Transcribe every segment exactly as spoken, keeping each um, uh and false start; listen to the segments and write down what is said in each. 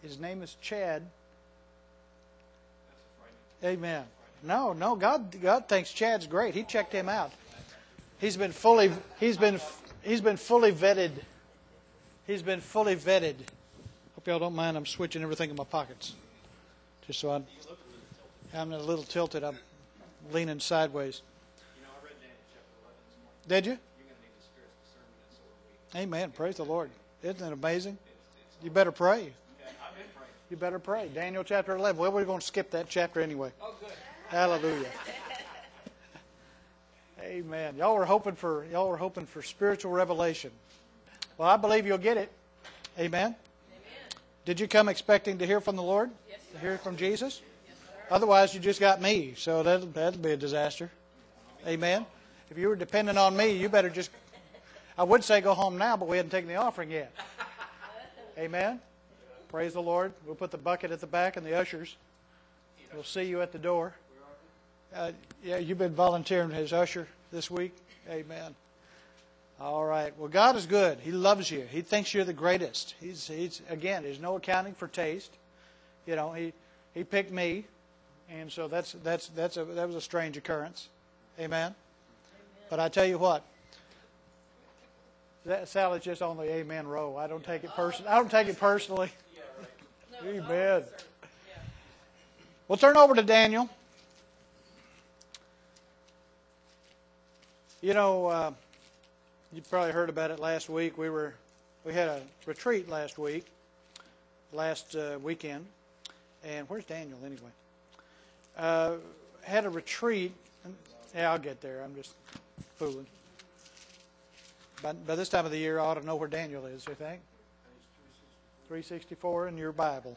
His name is Chad. Amen. No, no, God, God thinks Chad's great. He checked him out. He's been fully, he's been, he's been fully vetted. He's been fully vetted. Hope y'all don't mind. I'm switching everything in my pockets, just so I. I'm a little tilted. I'm leaning sideways. You know, I read Daniel chapter eleven this morning. Did you? You're going to need the Spirit's discernment, and so will we. Amen. Praise the Lord. Isn't it amazing? You better pray. Okay, I've been praying. You better pray. Daniel chapter eleven. Well, we're going to skip that chapter anyway. Oh, good. Hallelujah. Amen. Y'all were hoping for y'all were hoping for spiritual revelation. Well, I believe you'll get it. Amen. Amen. Did you come expecting to hear from the Lord? Yes, to hear from Jesus? Yes, sir. Otherwise, you just got me. So that that'd be a disaster. Amen. If you were dependent on me, you better just. I would say go home now, but we hadn't taken the offering yet. Amen. Praise the Lord. We'll put the bucket at the back and the ushers. We'll see you at the door. Uh, yeah, you've been volunteering as usher this week. Amen. All right. Well, God is good. He loves you. He thinks you're the greatest. He's, he's again, there's no accounting for taste. You know, he he picked me, and so that's that's that's a that was a strange occurrence. Amen. Amen. But I tell you what, that Sally's just on the amen row. I don't take it personally. I don't take it personally. Amen. We'll turn over to Daniel. You know, uh, you probably heard about it last week. We were we had a retreat last week, last uh, weekend, and where's Daniel anyway? Uh, had a retreat. Yeah, I'll get there. I'm just fooling. By, by this time of the year, I ought to know where Daniel is. You think? three sixty-four in your Bible.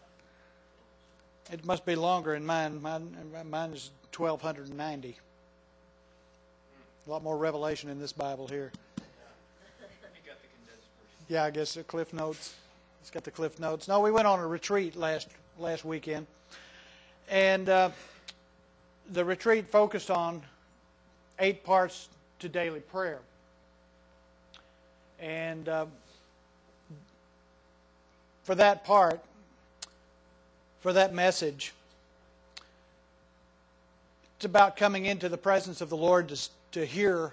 It must be longer in mine. Mine, mine is twelve ninety. A lot more revelation in this Bible here. Yeah, I guess the Cliff Notes. It's got the Cliff Notes. No, we went on a retreat last last weekend, and uh, the retreat focused on eight parts to daily prayer. And uh, for that part, for that message, it's about coming into the presence of the Lord to, to hear,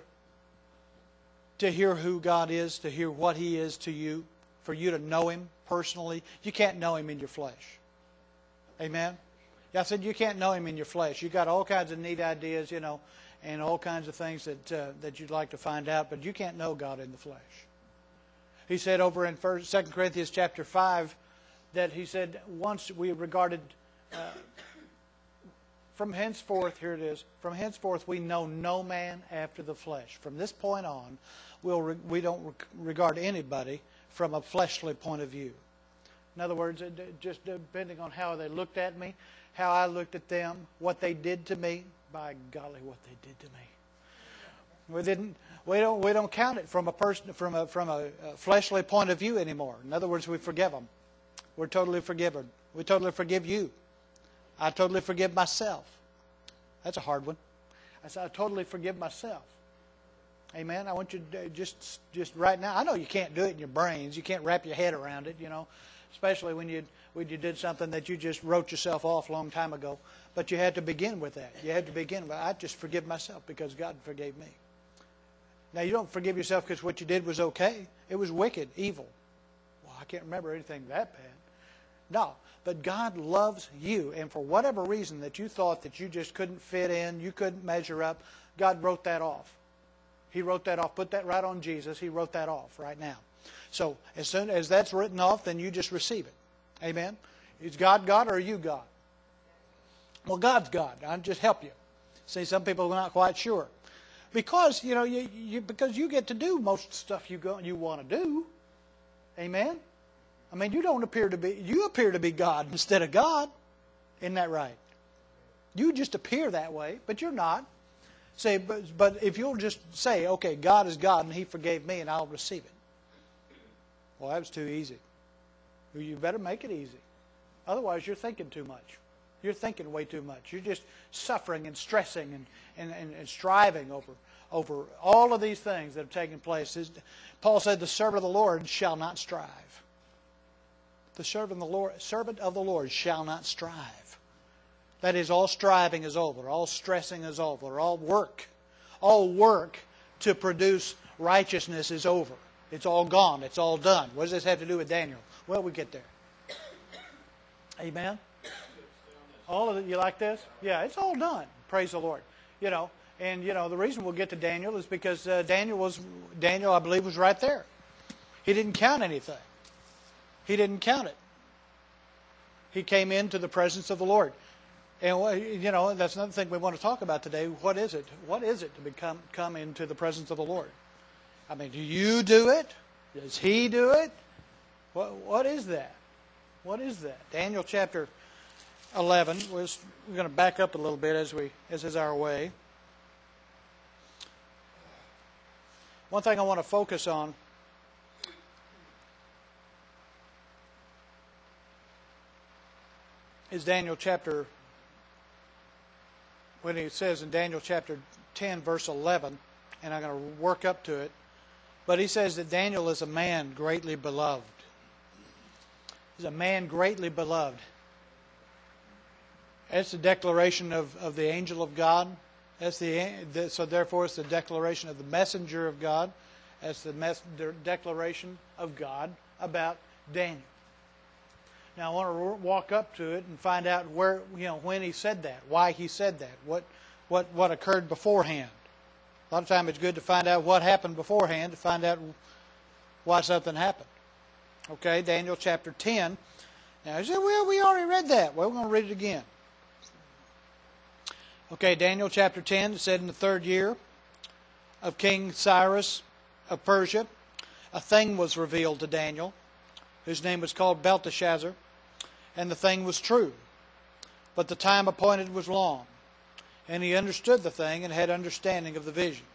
to hear who God is, to hear what He is to you, for you to know Him personally. You can't know Him in your flesh. Amen? Yeah, I said you can't know Him in your flesh. You got all kinds of neat ideas, you know, and all kinds of things that uh, that you'd like to find out, but you can't know God in the flesh. He said over in First, Second Corinthians chapter five that he said once we regarded. Uh, From henceforth, here it is, from henceforth we know no man after the flesh. From this point on, we'll re- we don't re- regard anybody from a fleshly point of view. In other words, it, just depending on how they looked at me, how I looked at them, what they did to me, by golly, what they did to me. We didn't. We don't. We don't count it from a person from a from a fleshly point of view anymore. In other words, we forgive them. We're totally forgiven. We totally forgive you. I totally forgive myself. That's a hard one. I said, I totally forgive myself. Amen. I want you to just, just right now. I know you can't do it in your brains. You can't wrap your head around it, you know, especially when you when you did something that you just wrote yourself off a long time ago. But you had to begin with that. You had to begin with, I just forgive myself because God forgave me. Now, you don't forgive yourself because what you did was okay. It was wicked, evil. Well, I can't remember anything that bad. No. But God loves you, and for whatever reason that you thought that you just couldn't fit in, you couldn't measure up, God wrote that off. He wrote that off. Put that right on Jesus. He wrote that off right now. So as soon as that's written off, then you just receive it. Amen? Is God God or are you God? Well, God's God. I'll just help you. See, some people are not quite sure. Because, you know, you, you because you get to do most of the stuff you go you want to do. Amen? I mean, you don't appear to be, you appear to be God instead of God. Isn't that right? You just appear that way, but you're not. Say, but, but if you'll just say, okay, God is God and He forgave me and I'll receive it. Well, that was too easy. Well, you better make it easy. Otherwise, you're thinking too much. You're thinking way too much. You're just suffering and stressing and, and, and, and striving over, over all of these things that have taken place. Paul said, the servant of the Lord shall not strive. The servant of the Lord, servant of the Lord shall not strive. That is, all striving is over. All stressing is over. All work, all work to produce righteousness is over. It's all gone. It's all done. What does this have to do with Daniel? Well, we get there. Amen? All of it, you like this? Yeah, it's all done. Praise the Lord. You know, and you know the reason we'll get to Daniel is because uh, Daniel was Daniel, I believe, was right there. He didn't count anything. He didn't count it. He came into the presence of the Lord. And, you know, that's another thing we want to talk about today. What is it? What is it to become come into the presence of the Lord? I mean, do you do it? Does He do it? What What is that? What is that? Daniel chapter eleven. We're going to back up a little bit as we as is our way. One thing I want to focus on is Daniel chapter, when he says in Daniel chapter ten, verse eleven, and I'm going to work up to it, but he says that Daniel is a man greatly beloved. He's a man greatly beloved. That's the declaration of, of the angel of God. That's the so therefore it's the declaration of the messenger of God. That's the, mes, the declaration of God about Daniel. Now I want to walk up to it and find out where, you know, when he said that, why he said that, what, what, what occurred beforehand. A lot of times it's good to find out what happened beforehand to find out why something happened. Okay, Daniel chapter ten. Now you say, well, we already read that. Well, we're going to read it again. Okay, Daniel chapter ten, it said in the third year of King Cyrus of Persia, a thing was revealed to Daniel, whose name was called Belteshazzar, and the thing was true. But the time appointed was long, and he understood the thing and had understanding of the vision.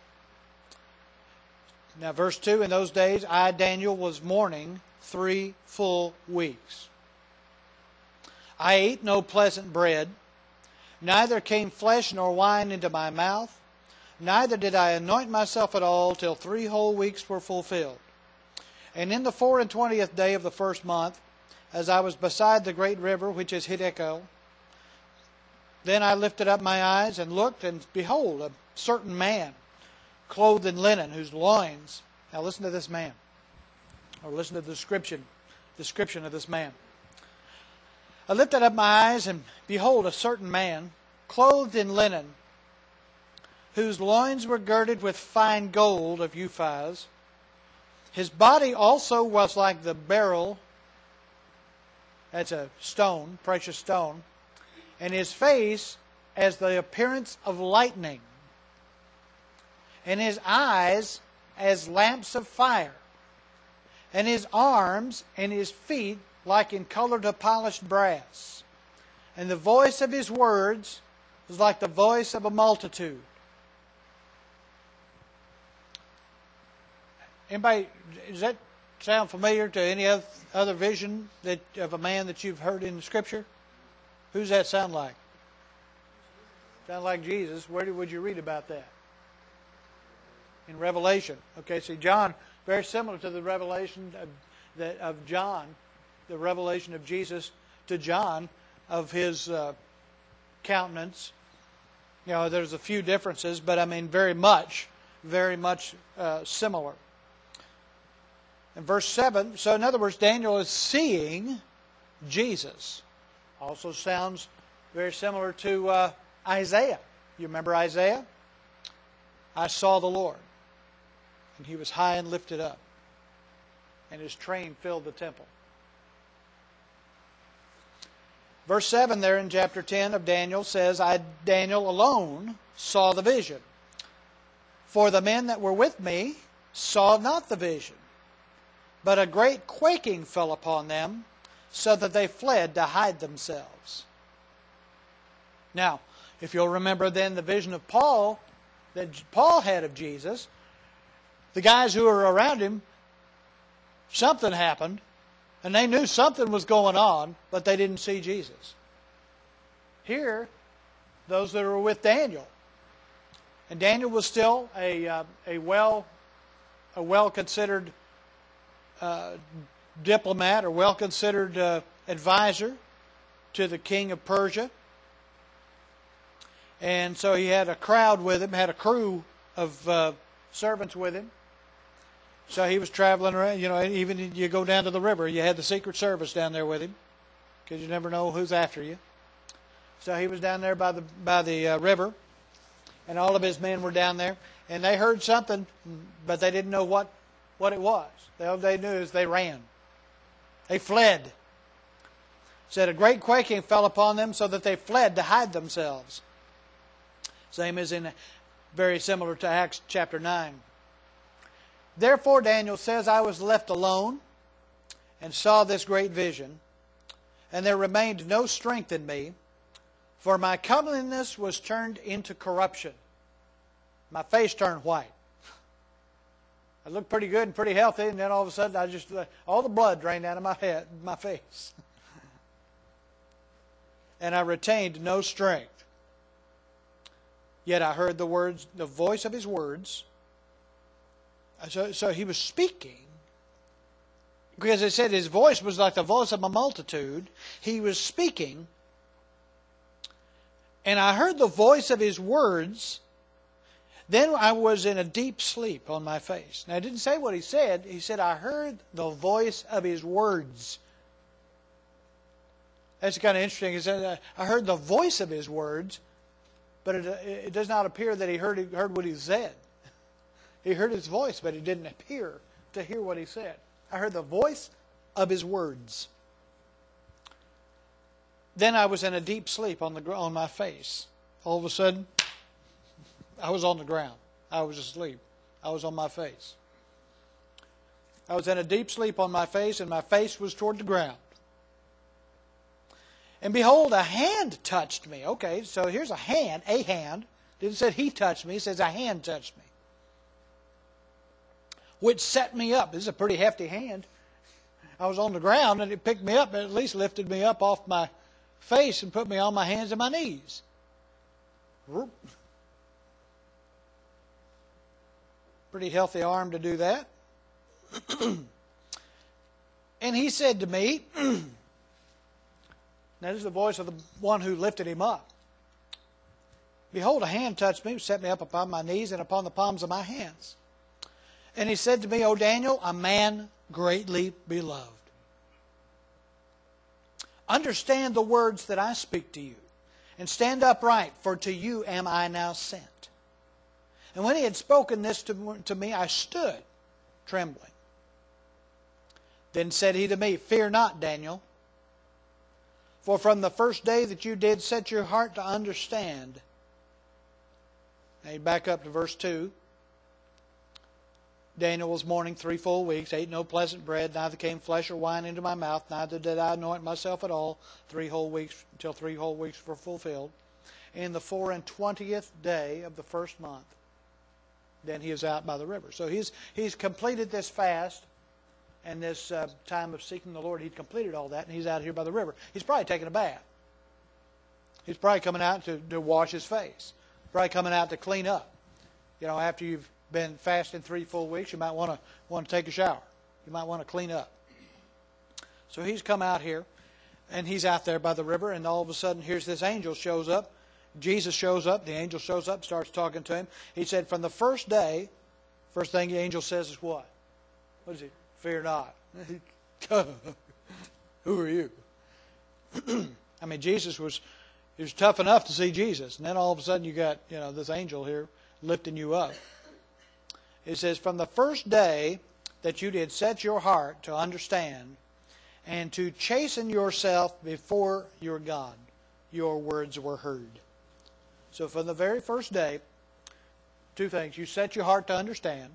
Now verse two, in those days I, Daniel, was mourning three full weeks. I ate no pleasant bread, neither came flesh nor wine into my mouth, neither did I anoint myself at all till three whole weeks were fulfilled. And in the four and twentieth day of the first month, as I was beside the great river which is Hiddekel, then I lifted up my eyes and looked, and behold, a certain man, clothed in linen, whose loins... Now listen to this man, or listen to the description, description of this man. I lifted up my eyes, and behold, a certain man, clothed in linen, whose loins were girded with fine gold of Uphaz. His body also was like the beryl, that's a stone, precious stone, and his face as the appearance of lightning, and his eyes as lamps of fire, and his arms and his feet like in color to polished brass. And the voice of his words was like the voice of a multitude. Anybody, does that sound familiar to any other vision that of a man that you've heard in Scripture? Who does that sound like? Sound like Jesus. Where would you read about that? In Revelation. Okay, see, John, very similar to the revelation of, that, of John, the revelation of Jesus to John of his uh, countenance. You know, there's a few differences, but I mean very much, very much uh, similar. In verse seven, so in other words, Daniel is seeing Jesus. Also sounds very similar to uh, Isaiah. You remember Isaiah? I saw the Lord, and He was high and lifted up, and His train filled the temple. Verse seven there in chapter ten of Daniel says, I, Daniel, alone saw the vision. For the men that were with me saw not the vision, but a great quaking fell upon them, so that they fled to hide themselves. Now, if you'll remember then the vision of Paul, that Paul had of Jesus, the guys who were around him, something happened, and they knew something was going on, but they didn't see Jesus. Here, those that were with Daniel, and Daniel was still a uh, a well a well considered uh, diplomat or well-considered uh, advisor to the king of Persia. And so he had a crowd with him, had a crew of uh, servants with him. So he was traveling around, you know, even you go down to the river, you had the Secret Service down there with him, because you never know who's after you. So he was down there by the by the uh, river, and all of his men were down there, and they heard something, but they didn't know what, what it was. All they knew is they ran. They fled. It said a great quaking fell upon them, so that they fled to hide themselves. Same as in, very similar to Acts chapter nine. Therefore, Daniel says, I was left alone and saw this great vision, and there remained no strength in me, for my comeliness was turned into corruption. My face turned white. I looked pretty good and pretty healthy, and then all of a sudden, I just all the blood drained out of my head, my face. And I retained no strength. Yet I heard the words, the voice of his words. So, so he was speaking, because it said his voice was like the voice of a multitude. He was speaking, and I heard the voice of his words. Then I was in a deep sleep on my face. Now, it didn't say what he said. He said, I heard the voice of his words. That's kind of interesting. He said, I heard the voice of his words, but it, it does not appear that he heard, heard what he said. He heard his voice, but he didn't appear to hear what he said. I heard the voice of his words. Then I was in a deep sleep on the on my face. All of a sudden, I was on the ground. I was asleep. I was on my face. I was in a deep sleep on my face, and my face was toward the ground. And behold, a hand touched me. Okay, so here's a hand, a hand. Didn't say he touched me. It says a hand touched me, which set me up. This is a pretty hefty hand. I was on the ground, and it picked me up, and at least lifted me up off my face and put me on my hands and my knees. Pretty healthy arm to do that. And he said to me, now this is the voice of the one who lifted him up. Behold, a hand touched me, set me up upon my knees and upon the palms of my hands. And he said to me, O Daniel, a man greatly beloved, understand the words that I speak to you, and stand upright, for to you am I now sent. And when he had spoken this to, to me, I stood, trembling. Then said he to me, fear not, Daniel, for from the first day that you did set your heart to understand. Now you back up to verse two. Daniel was mourning three full weeks, ate no pleasant bread, neither came flesh or wine into my mouth, neither did I anoint myself at all, three whole weeks, until three whole weeks were fulfilled. In the four and twentieth day of the first month, then he is out by the river. So he's he's completed this fast and this uh, time of seeking the Lord. He'd completed all that, and he's out here by the river. He's probably taking a bath. He's probably coming out to, to wash his face. Probably coming out to clean up. You know, after you've been fasting three full weeks, you might want to want to take a shower. You might want to clean up. So he's come out here, and he's out there by the river, and all of a sudden, here's this angel shows up. Jesus shows up. The angel shows up, starts talking to him. He said, from the first day, first thing the angel says is what? What is it? Fear not. Who are you? I mean, Jesus was, it was tough enough to see Jesus, and then all of a sudden you got, you know, this angel here lifting you up. It says, from the first day that you did set your heart to understand and to chasten yourself before your God, your words were heard. So from the very first day, two things. You set your heart to understand.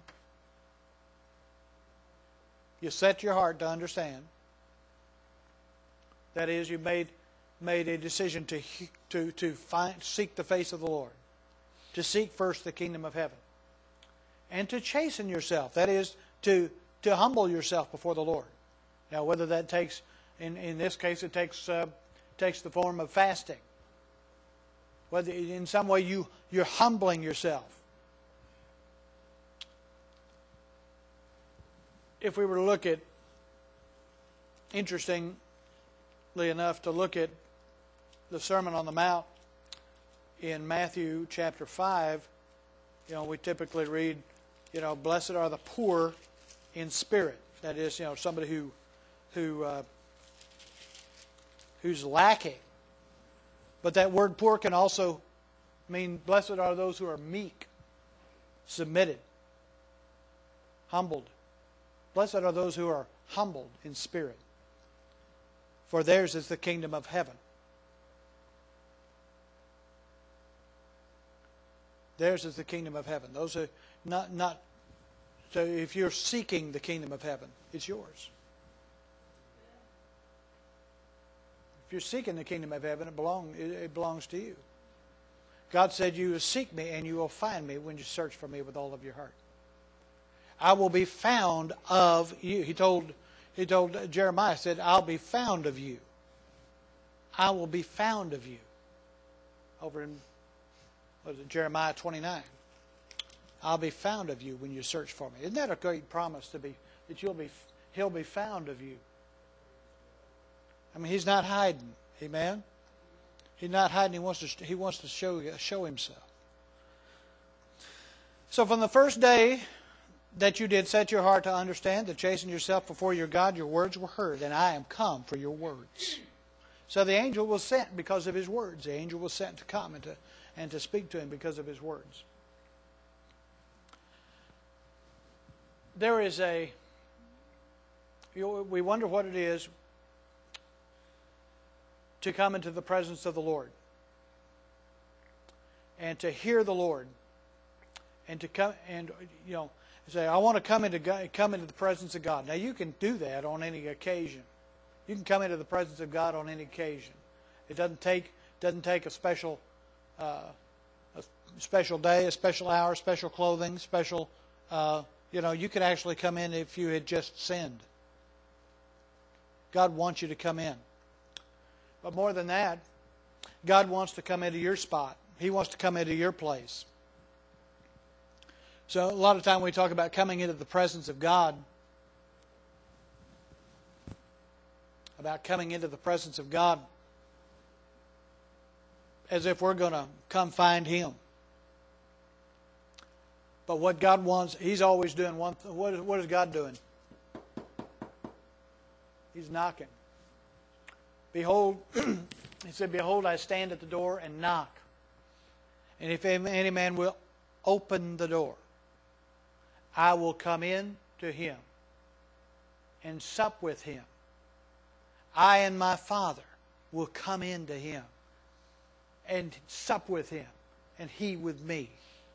You set your heart to understand. That is, you made made a decision to to to find seek the face of the Lord, to seek first the kingdom of heaven, and to chasten yourself. That is, to to humble yourself before the Lord. Now, whether that takes, in in this case, it takes uh, takes the form of fasting. Whether in some way you you're humbling yourself. If we were to look at interestingly enough, to look at the Sermon on the Mount in Matthew chapter five. You know, we typically read, you know, blessed are the poor in spirit. That is, you know, somebody who who uh, who's lacking. But that word poor can also mean blessed are those who are meek, submitted, humbled. Blessed are those who are humbled in spirit, for theirs is the kingdom of heaven. Theirs is the kingdom of heaven. Those are not not. So if you're seeking the kingdom of heaven, it's yours. If you're seeking the kingdom of heaven, it belong it, it belongs to you. God said, "You will seek me, and you will find me when you search for me with all of your heart." I will be found of you. He told he told Jeremiah, said, "I'll be found of you. I will be found of you." Over in what is it, Jeremiah twenty-nine. I'll be found of you when you search for me. Isn't that a great promise to be that you'll be He'll be found of you? I mean, He's not hiding. Amen. He's not hiding. He wants to. He wants to show show Himself. So from the first day that you did set your heart to understand, to chasten yourself before your God, your words were heard, and I am come for your words. So the angel was sent because of his words. The angel was sent to come and to, and to speak to him because of his words. There is a, you know, we wonder what it is to come into the presence of the Lord and to hear the Lord and to come and, you know, say, I want to come into God, come into the presence of God. Now, you can do that on any occasion. You can come into the presence of God on any occasion. It doesn't take doesn't take a special uh, a special day, a special hour, special clothing, special. Uh, you know, you could actually come in if you had just sinned. God wants you to come in. But more than that, God wants to come into your spot. He wants to come into your place. So a lot of time we talk about coming into the presence of God, about coming into the presence of God as if we're going to come find Him. But what God wants, He's always doing one thing. What is, what is God doing? He's knocking. Behold, He said, behold, I stand at the door and knock. And if any man will open the door, I will come in to him and sup with him. I and my Father will come in to him and sup with him, and he with me.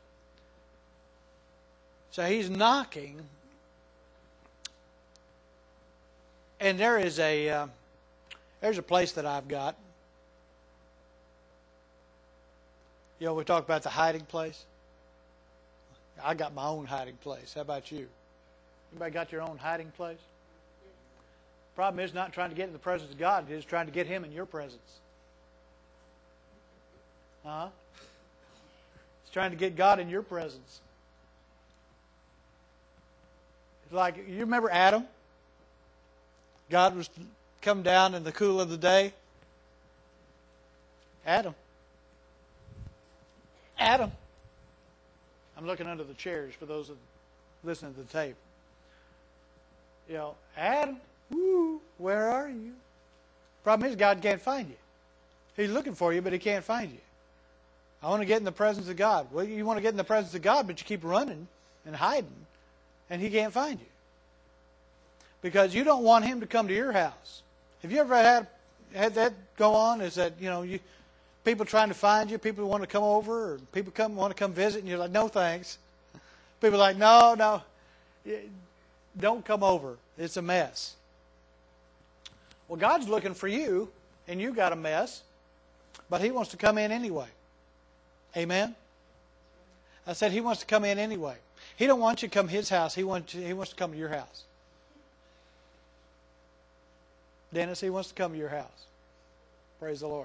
So he's knocking, and there is a uh, there's a place that I've got. You know, we talk about the hiding place. I got my own hiding place. How about you? Anybody got your own hiding place? Problem is not trying to get in the presence of God. It is trying to get Him in your presence. Huh? It's trying to get God in your presence. It's like, you remember Adam? God was come down in the cool of the day. Adam. Adam. I'm looking under the chairs for those that listen to the tape. You know, Adam, woo, where are you? Problem is, God can't find you. He's looking for you, but He can't find you. I want to get in the presence of God. Well, you want to get in the presence of God, but you keep running and hiding, and He can't find you. Because you don't want Him to come to your house. Have you ever had had that go on? Is that, you know, you people trying to find you, people want to come over, or people come want to come visit, and you're like, no thanks. People are like, no, no, don't come over. It's a mess. Well, God's looking for you, and you got a mess, but He wants to come in anyway. Amen? I said He wants to come in anyway. He don't want you to come His house. He wants you, He wants to come to your house. Dennis, He wants to come to your house. Praise the Lord.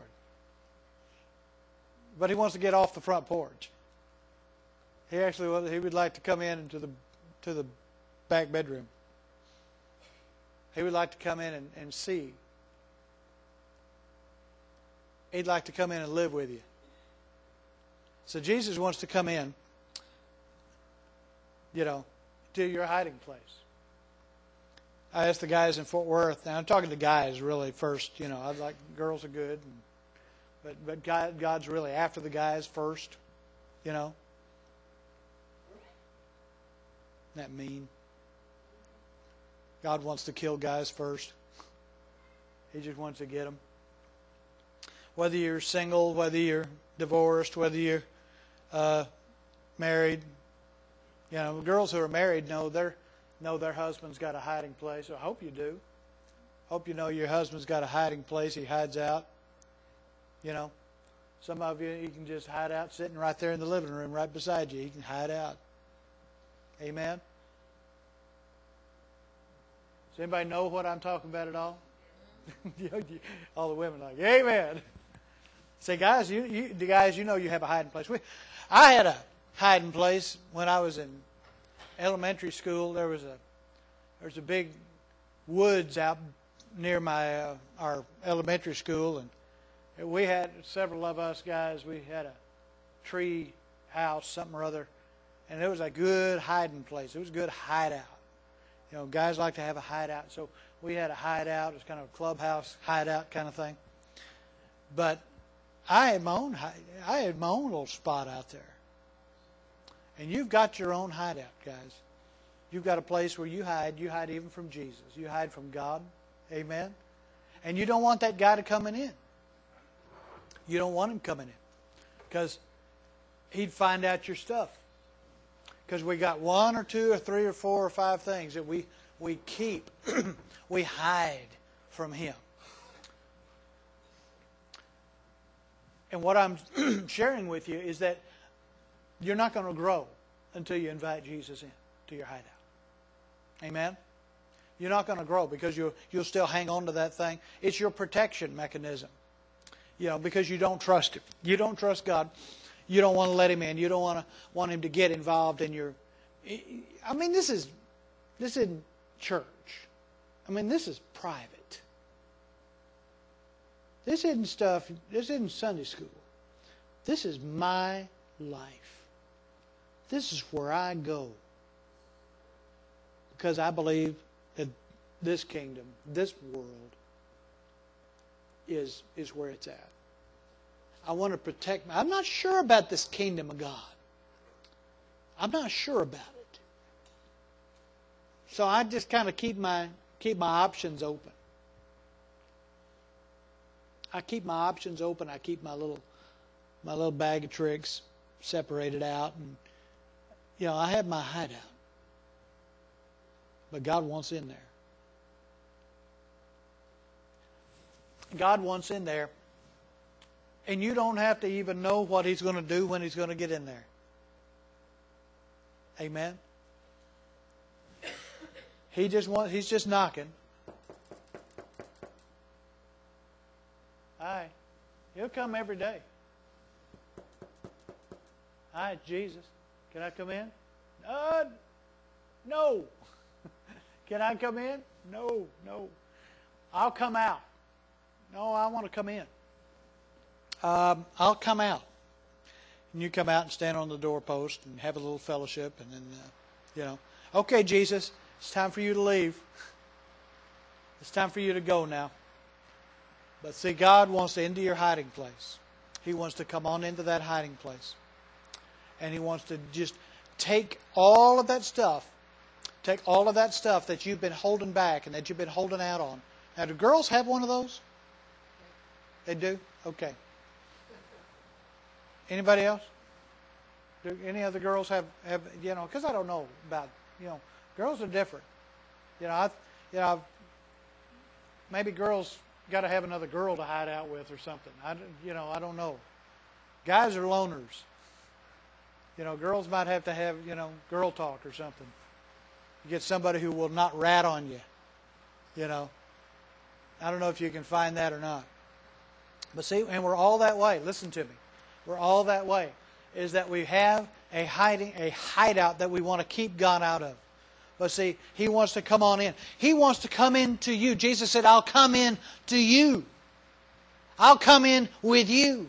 But He wants to get off the front porch. He actually he would like to come in into the to the back bedroom. He would like to come in and, and see. He'd like to come in and live with you. So Jesus wants to come in, you know, to your hiding place. I asked the guys in Fort Worth, and I'm talking to guys really first, you know, I like, girls are good, and, but but God, God's really after the guys first, you know. Isn't that mean? God wants to kill guys first. He just wants to get them. Whether you're single, whether you're divorced, whether you're uh, married, you know, girls who are married know their know their husband's got a hiding place. I hope you do. Hope you know your husband's got a hiding place. He hides out. You know, some of you, you can just hide out sitting right there in the living room, right beside you. You can hide out. Amen. Does anybody know what I'm talking about at all? All the women are like, amen. Say, guys, you, you, the guys, you know you have a hiding place. We, I had a hiding place when I was in elementary school. There was a there was a big woods out near my uh, our elementary school, and we had several of us guys. We had a tree house, something or other, and it was a good hiding place. It was a good hideout. You know, guys like to have a hideout, so we had a hideout. It was kind of a clubhouse hideout kind of thing. But I had my own I had my own little spot out there. And you've got your own hideout, guys. You've got a place where you hide. You hide even from Jesus. You hide from God. Amen. And you don't want that guy to coming in. You don't want him coming in, because he'd find out your stuff. Because we got one or two or three or four or five things that we we keep, we hide from him. And what I'm sharing with you is that you're not going to grow until you invite Jesus in to your hideout. Amen? You're not going to grow because you'll, you'll still hang on to that thing. It's your protection mechanism. You know, because you don't trust him. You don't trust God. You don't want to let him in. You don't want to want him to get involved in your... I mean, this is this isn't church. I mean, this is private. This isn't stuff, this isn't Sunday school. This is my life. This is where I go. Because I believe that this kingdom, this world, is, is where it's at. I want to protect. I'm not sure about this kingdom of God. I'm not sure about it. So I just kind of keep my keep my options open. I keep my options open. I keep my little my little bag of tricks separated out, and you know, I have my hideout. But God wants in there. God wants in there. And you don't have to even know what he's going to do when he's going to get in there. Amen? He just wants, he's just knocking. Hi. He'll come every day. Hi, Jesus. Can I come in? Uh, no. Can I come in? No, no. I'll come out. No, I want to come in. Um, I'll come out. And you come out and stand on the doorpost and have a little fellowship, and then, uh, you know, okay, Jesus, it's time for you to leave. It's time for you to go now. But see, God wants to into your hiding place. He wants to come on into that hiding place. And he wants to just take all of that stuff, take all of that stuff that you've been holding back and that you've been holding out on. Now, do girls have one of those? They do? Okay. Anybody else? Do any other girls have, have you know, because I don't know about, you know, girls are different. You know, I, you know, maybe girls got to have another girl to hide out with or something. I, you know, I don't know. Guys are loners. You know, girls might have to have, you know, girl talk or something. You get somebody who will not rat on you. You know, I don't know if you can find that or not. But see, and we're all that way. Listen to me. We're all that way. Is that we have a hiding, a hideout that we want to keep God out of. But see, He wants to come on in. He wants to come into you. Jesus said, I'll come in to you. I'll come in with you.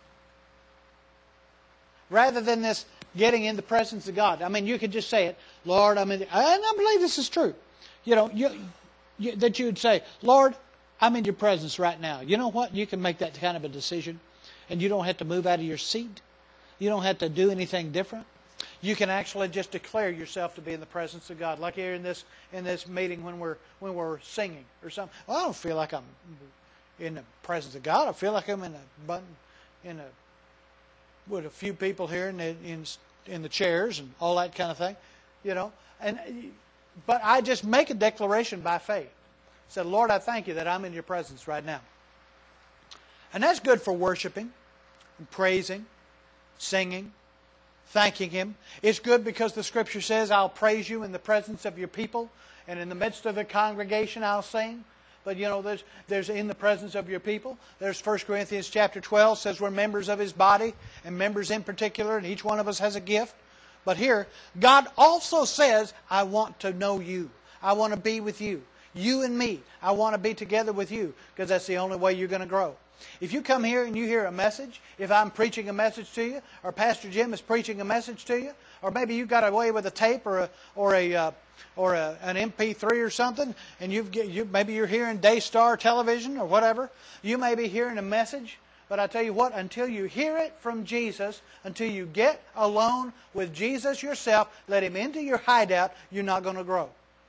Rather than this getting in the presence of God. I mean, you could just say it, Lord, I'm in. And I believe this is true. You know, you, you, that you would say, Lord, I'm in your presence right now. You know what? You can make that kind of a decision. And you don't have to move out of your seat. You don't have to do anything different. You can actually just declare yourself to be in the presence of God. Like here in this in this meeting when we're when we're singing or something. Well, I don't feel like I'm in the presence of God. I feel like I'm in a button in a with a few people here in the in in the chairs and all that kind of thing, you know. And but I just make a declaration by faith. I said, Lord, I thank you that I'm in your presence right now. And that's good for worshiping and praising, singing, thanking Him. It's good because the Scripture says, I'll praise you in the presence of your people, and in the midst of the congregation I'll sing. But you know, there's there's in the presence of your people. There's First Corinthians chapter twelve says we're members of His body, and members in particular, and each one of us has a gift. But here, God also says, I want to know you. I want to be with you. You and me. I want to be together with you, because that's the only way you're going to grow. If you come here and you hear a message, if I'm preaching a message to you, or Pastor Jim is preaching a message to you, or maybe you got away with a tape or a or a uh, or a, an M P three or something, and you've get, you maybe you're hearing Daystar Television or whatever, you may be hearing a message. But I tell you what, until you hear it from Jesus, until you get alone with Jesus yourself, let Him into your hideout, you're not going to grow.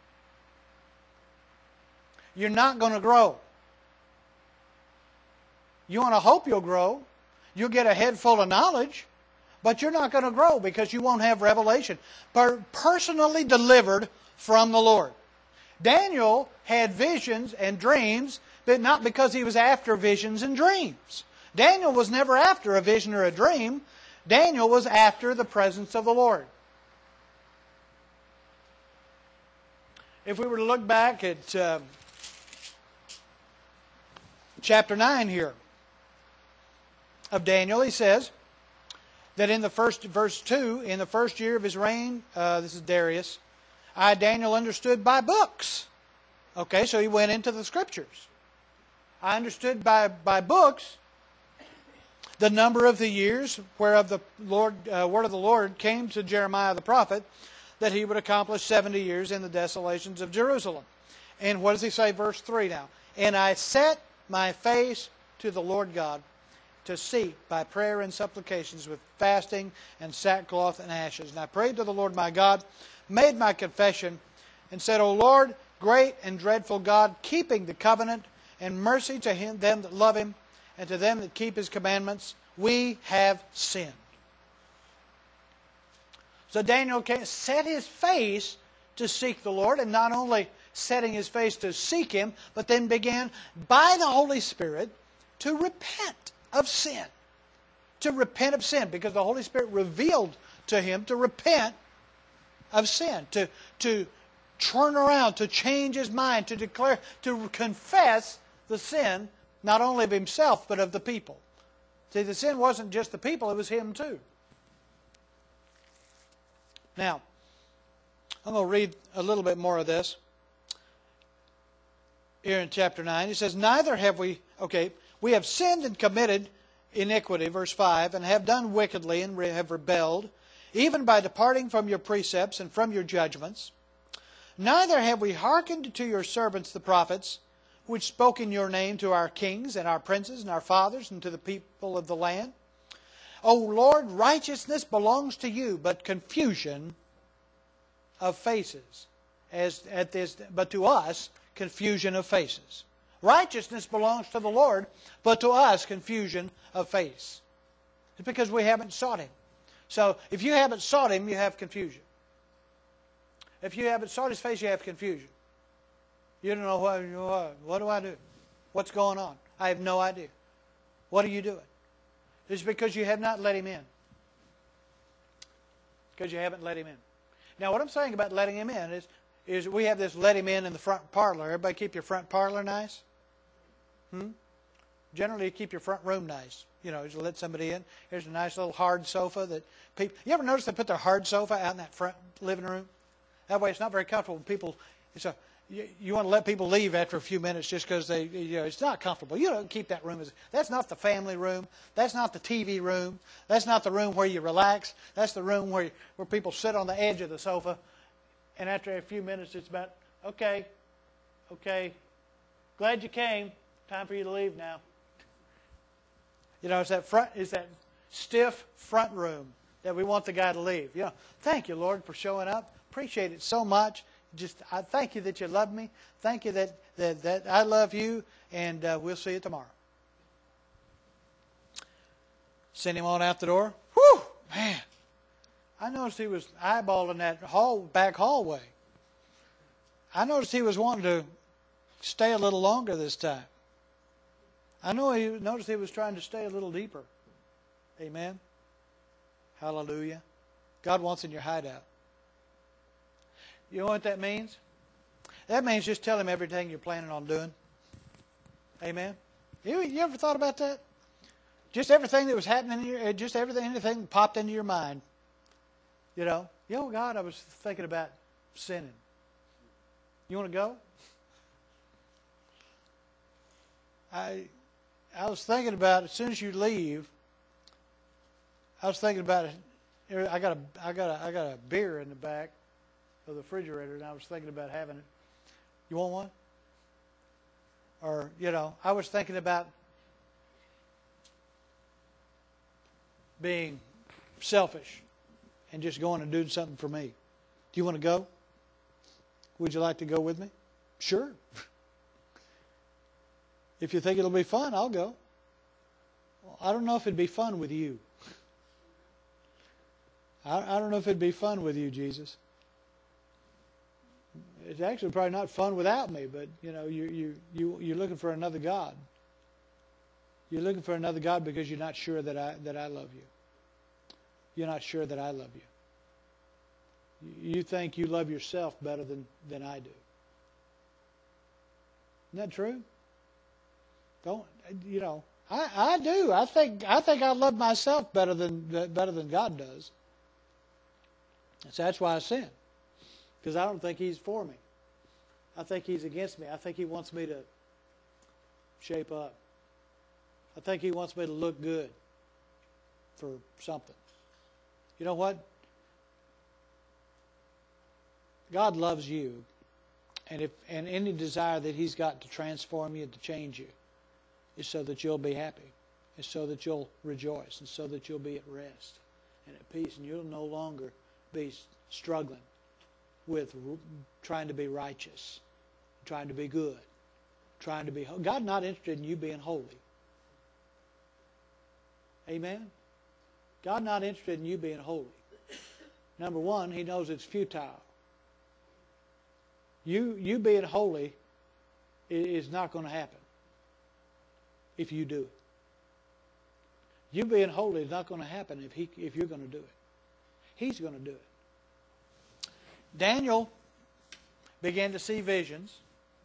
You're not going to grow. You want to hope you'll grow. You'll get a head full of knowledge, but you're not going to grow because you won't have revelation. Per- personally delivered from the Lord. Daniel had visions and dreams, but not because he was after visions and dreams. Daniel was never after a vision or a dream. Daniel was after the presence of the Lord. If we were to look back at uh, chapter nine here of Daniel, he says that in the first, verse two, in the first year of his reign, uh, this is Darius, I, Daniel, understood by books. Okay, so he went into the Scriptures. I understood by, by books the number of the years whereof the Lord, uh, word of the Lord came to Jeremiah the prophet, that he would accomplish seventy years in the desolations of Jerusalem. And what does he say, verse three now? And I set my face to the Lord God to seek by prayer and supplications with fasting and sackcloth and ashes. And I prayed to the Lord my God, made my confession, and said, O Lord, great and dreadful God, keeping the covenant and mercy to him, them that love Him, and to them that keep His commandments, we have sinned. So Daniel set his face to seek the Lord, and not only setting his face to seek Him, but then began by the Holy Spirit to repent of sin. To repent of sin, because the Holy Spirit revealed to him to repent of sin, to, to turn around, to change his mind, to declare, to confess the sin, not only of himself, but of the people. See, the sin wasn't just the people, it was him too. Now, I'm going to read a little bit more of this. Here in chapter nine, he says, neither have we, okay, we have sinned and committed iniquity, verse five, and have done wickedly and have rebelled, even by departing from your precepts and from your judgments. Neither have we hearkened to your servants the prophets, which spoke in your name to our kings and our princes and our fathers and to the people of the land. O Lord, righteousness belongs to you, but confusion of faces. As at this, but to us, confusion of faces. Righteousness belongs to the Lord, but to us, confusion of face. It's because we haven't sought Him. So, if you haven't sought Him, you have confusion. If you haven't sought His face, you have confusion. You don't know what, what, what do I do? What's going on? I have no idea. What are you doing? It's because you have not let Him in. Because you haven't let Him in. Now, what I'm saying about letting Him in is, is we have this let Him in in the front parlor. Everybody keep your front parlor nice? Hmm? Generally, you keep your front room nice. You know, just let somebody in. Here's a nice little hard sofa that people... You ever notice they put their hard sofa out in that front living room? That way it's not very comfortable when people, it's a, you, you want to let people leave after a few minutes just because they, you know, it's not comfortable. You don't keep that room as, that's not the family room. That's not the T V room. That's not the room where you relax. That's the room where, where people sit on the edge of the sofa. And after a few minutes, it's about, okay, okay, glad you came. Time for you to leave now. You know, it's that front, it's that stiff front room that we want the guy to leave. You know, thank you, Lord, for showing up. Appreciate it so much. Just, I thank you that you love me. Thank you that that, that I love you, and uh, we'll see you tomorrow. Send him on out the door. Whew, man. I noticed he was eyeballing that hall, back hallway. I noticed he was wanting to stay a little longer this time. I know he noticed he was trying to stay a little deeper. Amen. Hallelujah. God wants in your hideout. You know what that means? That means just tell him everything you're planning on doing. Amen. You, you ever thought about that? Just everything that was happening in your, just everything, anything that popped into your mind. You know, you know, God, I was thinking about sinning. You want to go? I, I was thinking about, as soon as you leave, I was thinking about it. I got a, I got a, I got a beer in the back of the refrigerator, and I was thinking about having it. You want one? Or, you know, I was thinking about being selfish and just going and doing something for me. Do you want to go? Would you like to go with me? Sure. If you think it'll be fun, I'll go. Well, I don't know if it'd be fun with you. I, I don't know if it'd be fun with you, Jesus. It's actually probably not fun without me, but you know, you you you you're looking for another God. You're looking for another God because you're not sure that I that I love you. You're not sure that I love you. You think you love yourself better than, than I do. Isn't that true? Don't you know? I, I do. I think I think I love myself better than better than God does. So that's why I sin. Because I don't think He's for me. I think He's against me. I think He wants me to shape up. I think He wants me to look good for something. You know what? God loves you. And if and any desire that He's got to transform you, to change you, is so that you'll be happy. Is so that you'll rejoice. And so that you'll be at rest and at peace. And you'll no longer be struggling with trying to be righteous, trying to be good, trying to be holy. God's not interested in you being holy. Amen? God's not interested in you being holy. Number one, He knows it's futile. You you being holy is not going to happen if you do it. You being holy is not going to happen if he if you're going to do it. He's going to do it. Daniel began to see visions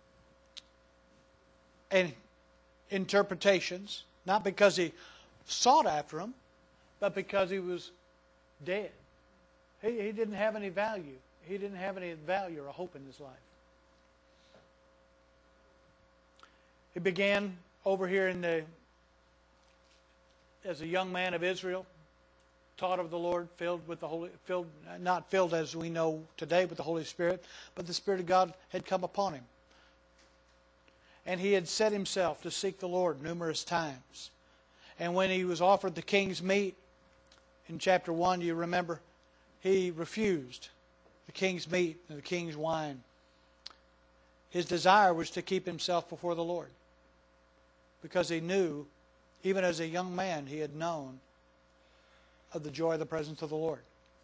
and interpretations, not because he sought after them, but because he was dead. He, he didn't have any value. He didn't have any value or hope in his life. He began over here in the as a young man of Israel, taught of the Lord, filled with the Holy, filled not filled as we know today with the Holy Spirit, but the Spirit of God had come upon him. And he had set himself to seek the Lord numerous times. And when he was offered the king's meat, in chapter one, you remember, he refused the king's meat and the king's wine. His desire was to keep himself before the Lord, because he knew, even as a young man, he had known of the joy of the presence of the Lord.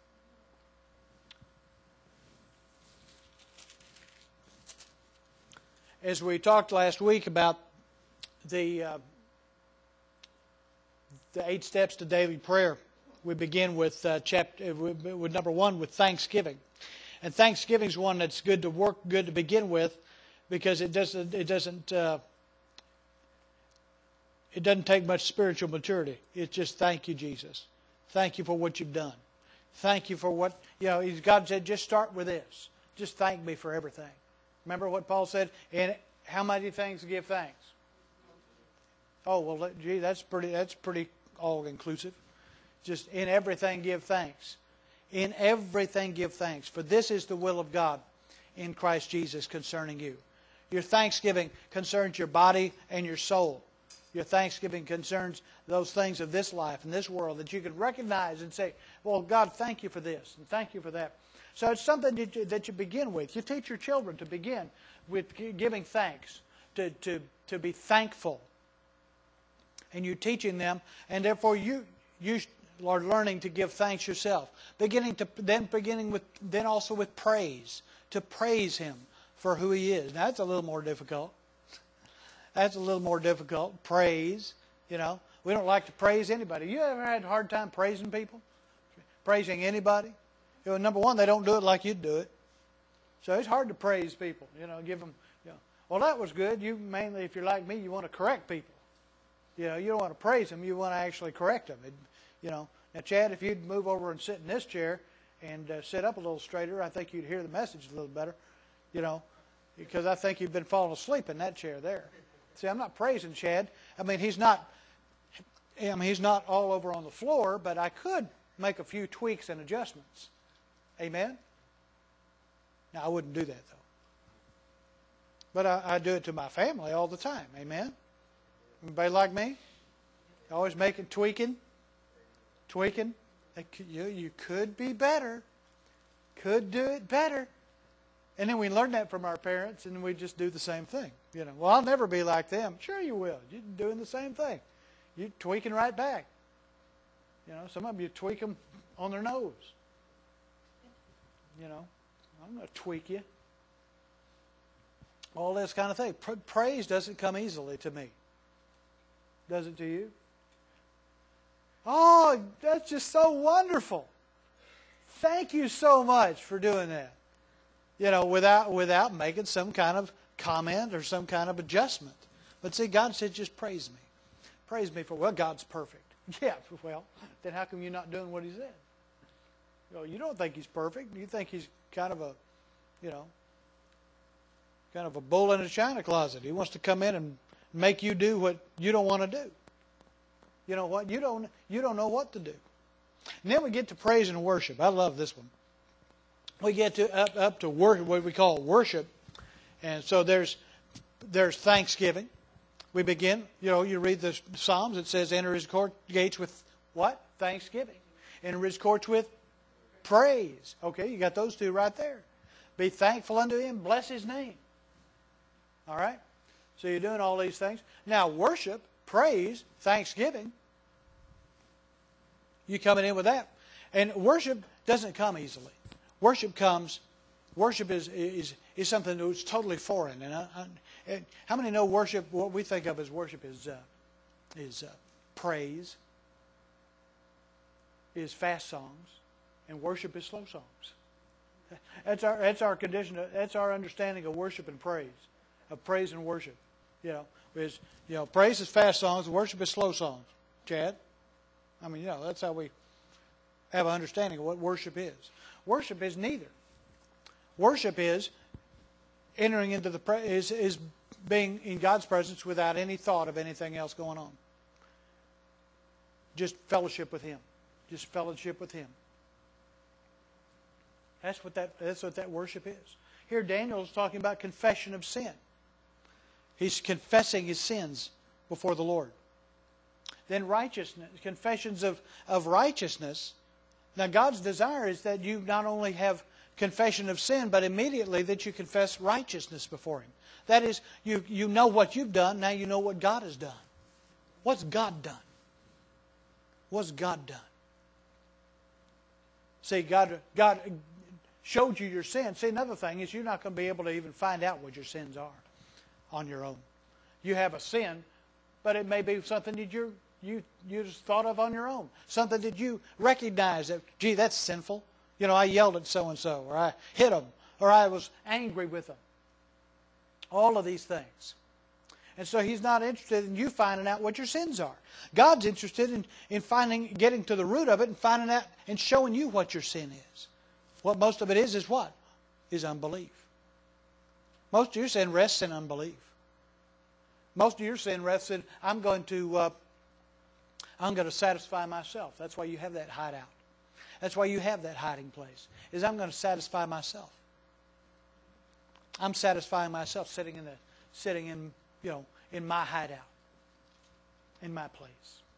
As we talked last week about the uh, the eight steps to daily prayer, we begin with uh, chapter with number one with thanksgiving, and Thanksgiving is one that's good to work, good to begin with, because it doesn't it doesn't uh, it doesn't take much spiritual maturity. It's just thank you, Jesus. Thank you for what you've done. Thank you for what, you know, God said, just start with this. just thank me for everything. Remember what Paul said? In how many things give thanks? Oh, well, gee, that's pretty, that's pretty all-inclusive. Just in everything give thanks. In everything give thanks. For this is the will of God in Christ Jesus concerning you. Your thanksgiving concerns your body and your soul. Your thanksgiving concerns those things of this life and this world that you can recognize and say, well, God, thank you for this and thank you for that. So it's something that you, that you begin with. You teach your children to begin with giving thanks, to, to, to be thankful. And you're teaching them, and therefore you you are learning to give thanks yourself. Beginning to then beginning with then also with praise, to praise Him for who He is. Now that's a little more difficult. That's a little more difficult. Praise, you know, we don't like to praise anybody. You ever had a hard time praising people, praising anybody? You know, number one, they don't do it like you do it, so it's hard to praise people. You know, give them. You know, well, that was good. You mainly, if you're like me, you want to correct people. You know, you don't want to praise them. You want to actually correct them. It, you know, now, Chad, if you'd move over and sit in this chair and uh, sit up a little straighter, I think you'd hear the message a little better. You know, because I think you've been falling asleep in that chair there. See, I'm not praising Chad. I mean, he's not. I mean, he's not all over on the floor, but I could make a few tweaks and adjustments. Amen. Now, I wouldn't do that though. But I, I do it to my family all the time. Amen. Anybody like me? Always making, tweaking, tweaking. You, you could be better. Could do it better. And then we learn that from our parents, and we just do the same thing. You know, well, I'll never be like them. Sure you will. You're doing the same thing. You're tweaking right back. You know, some of you tweak them on their nose. You know, I'm going to tweak you. All this kind of thing. Praise doesn't come easily to me. Does it to you? Oh, that's just so wonderful. Thank you so much for doing that. You know, without without making some kind of comment or some kind of adjustment. But see, God said, just praise me. Praise me for, well, God's perfect. Yeah, well, then how come you're not doing what He said? You know, you don't think He's perfect. You think He's kind of a, you know, kind of a bull in a china closet. He wants to come in and make you do what you don't want to do. You know what? You don't you don't know what to do. And then we get to praise and worship. I love this one. We get to up up to worship, what we call worship. And so there's there's thanksgiving. We begin, you know, you read the Psalms, it says, enter His court gates with what? Thanksgiving. Enter His courts with praise. Okay, you got those two right there. Be thankful unto Him, bless His name. All right? So you're doing all these things. Now, worship, praise, thanksgiving, you coming in with that. And worship doesn't come easily. Worship comes, worship is is, is something that's totally foreign. And, I, I, and how many know worship, what we think of as worship is, uh, is uh, praise, is fast songs, and worship is slow songs. That's our, that's our condition, that's our understanding of worship and praise, of praise and worship. You know, is, you know, praise is fast songs, worship is slow songs. Chad? I mean, you know, that's how we have an understanding of what worship is. Worship is neither. Worship is entering into the pre- is is being in God's presence without any thought of anything else going on. Just fellowship with Him. Just fellowship with Him. That's what that that's what that worship is. Here Daniel is talking about confession of sin. He's confessing his sins before the Lord. Then righteousness, confessions of, of righteousness. Now God's desire is that you not only have confession of sin, but immediately that you confess righteousness before Him. That is, you, you know what you've done, now you know what God has done. What's God done? What's God done? See, God, God showed you your sins. See, another thing is you're not going to be able to even find out what your sins are on your own. You have a sin, but it may be something that you're, you you just thought of on your own. Something that you recognize that, gee, that's sinful. You know, I yelled at so-and-so, or I hit them, or I was angry with them. All of these things. And so He's not interested in you finding out what your sins are. God's interested in, in finding, getting to the root of it and finding out and showing you what your sin is. What most of it is is what? is unbelief. Most of your sin rests in unbelief. Most of your sin rests in, I'm going to, uh, I'm going to satisfy myself. That's why you have that hideout. That's why you have that hiding place. Is I'm going to satisfy myself. I'm satisfying myself sitting in the, sitting in, you know, in my hideout, in my place.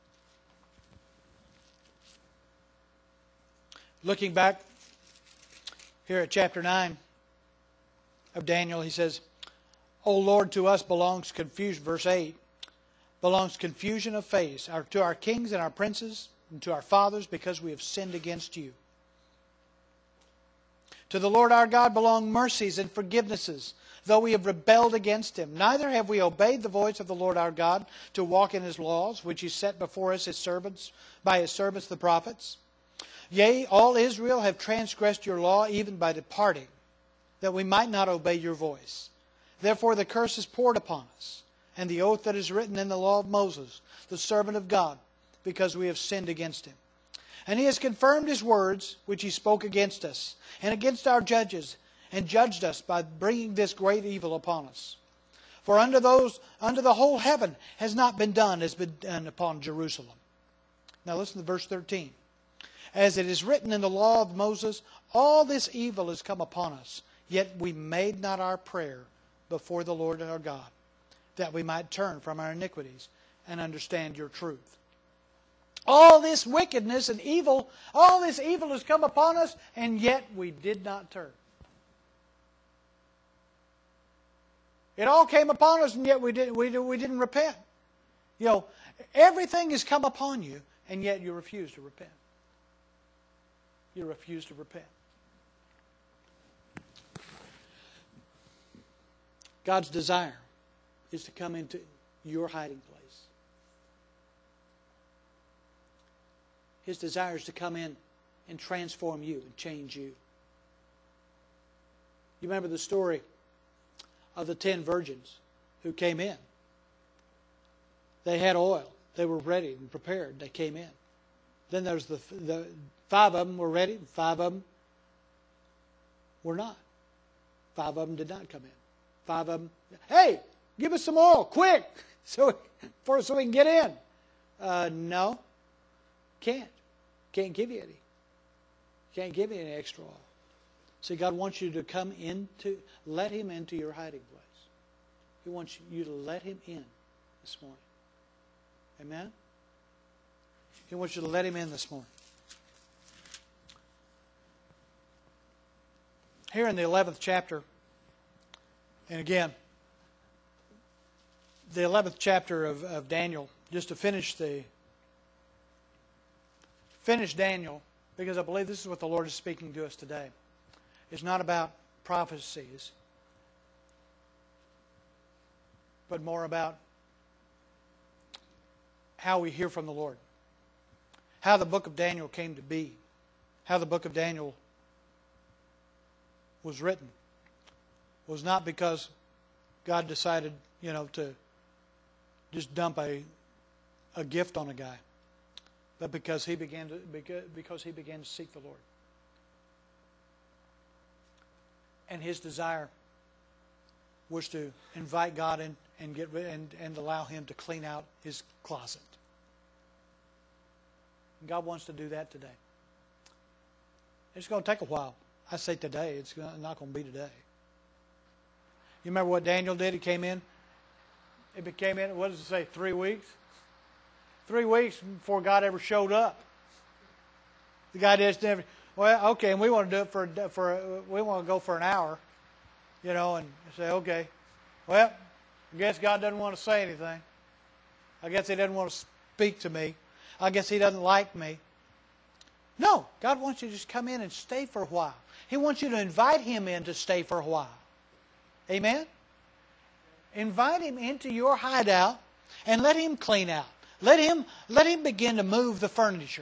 Looking back here at chapter nine of Daniel, he says, O Lord, to us belongs confusion, verse eight, belongs confusion of face, our, to our kings and our princes, and to our fathers, because we have sinned against you. To the Lord our God belong mercies and forgivenesses, though we have rebelled against Him. Neither have we obeyed the voice of the Lord our God to walk in His laws, which He set before us His servants, by His servants the prophets. Yea, all Israel have transgressed your law, even by departing, that we might not obey your voice. Therefore the curse is poured upon us, and the oath that is written in the law of Moses, the servant of God, because we have sinned against Him. And He has confirmed His words, which He spoke against us, and against our judges, and judged us by bringing this great evil upon us. For under those, under the whole heaven has not been done as been done upon Jerusalem. Now listen to verse thirteen. As it is written in the law of Moses, all this evil has come upon us, yet we made not our prayer before the Lord our God, that we might turn from our iniquities and understand your truth. All this wickedness and evil, all this evil has come upon us, and yet we did not turn. It all came upon us, and yet we didn't, we, we didn't repent. You know, everything has come upon you, and yet you refuse to repent. You refuse to repent. God's desire is to come into your hiding place. His desire is to come in and transform you and change you. You remember the story of the ten virgins who came in. They had oil. They were ready and prepared. They came in. Then there's the, the five of them were ready, and five of them were not. Five of them did not come in. Five of them, hey, give us some oil, quick, so for so we can get in. Uh, no, can't. Can't give you any. Can't give you any extra oil. See, God wants you to come into, let Him into your hiding place. He wants you to let Him in this morning. Amen? He wants you to let Him in this morning. Here in the eleventh chapter, and again, the eleventh chapter of, of Daniel, just to finish the finish Daniel, because I believe this is what the Lord is speaking to us today. It's not about prophecies, but more about how we hear from the Lord. How the book of Daniel came to be. How the book of Daniel was written. Was not because God decided, you know, to just dump a a gift on a guy, but because he began to because he began to seek the Lord. And his desire was to invite God in and get rid and, and allow Him to clean out his closet. And God wants to do that today. It's going to take a while. I say today. It's not going to be today. You remember what Daniel did? He came in. It came in, what does it say, three weeks? Three weeks before God ever showed up. The guy just never, well, okay, and we want to do it for, for we want to go for an hour, you know, and say, okay, well, I guess God doesn't want to say anything. I guess He doesn't want to speak to me. I guess He doesn't like me. No, God wants you to just come in and stay for a while. He wants you to invite Him in to stay for a while. Amen? Invite Him into your hideout and let Him clean out. Let Him, let Him begin to move the furniture.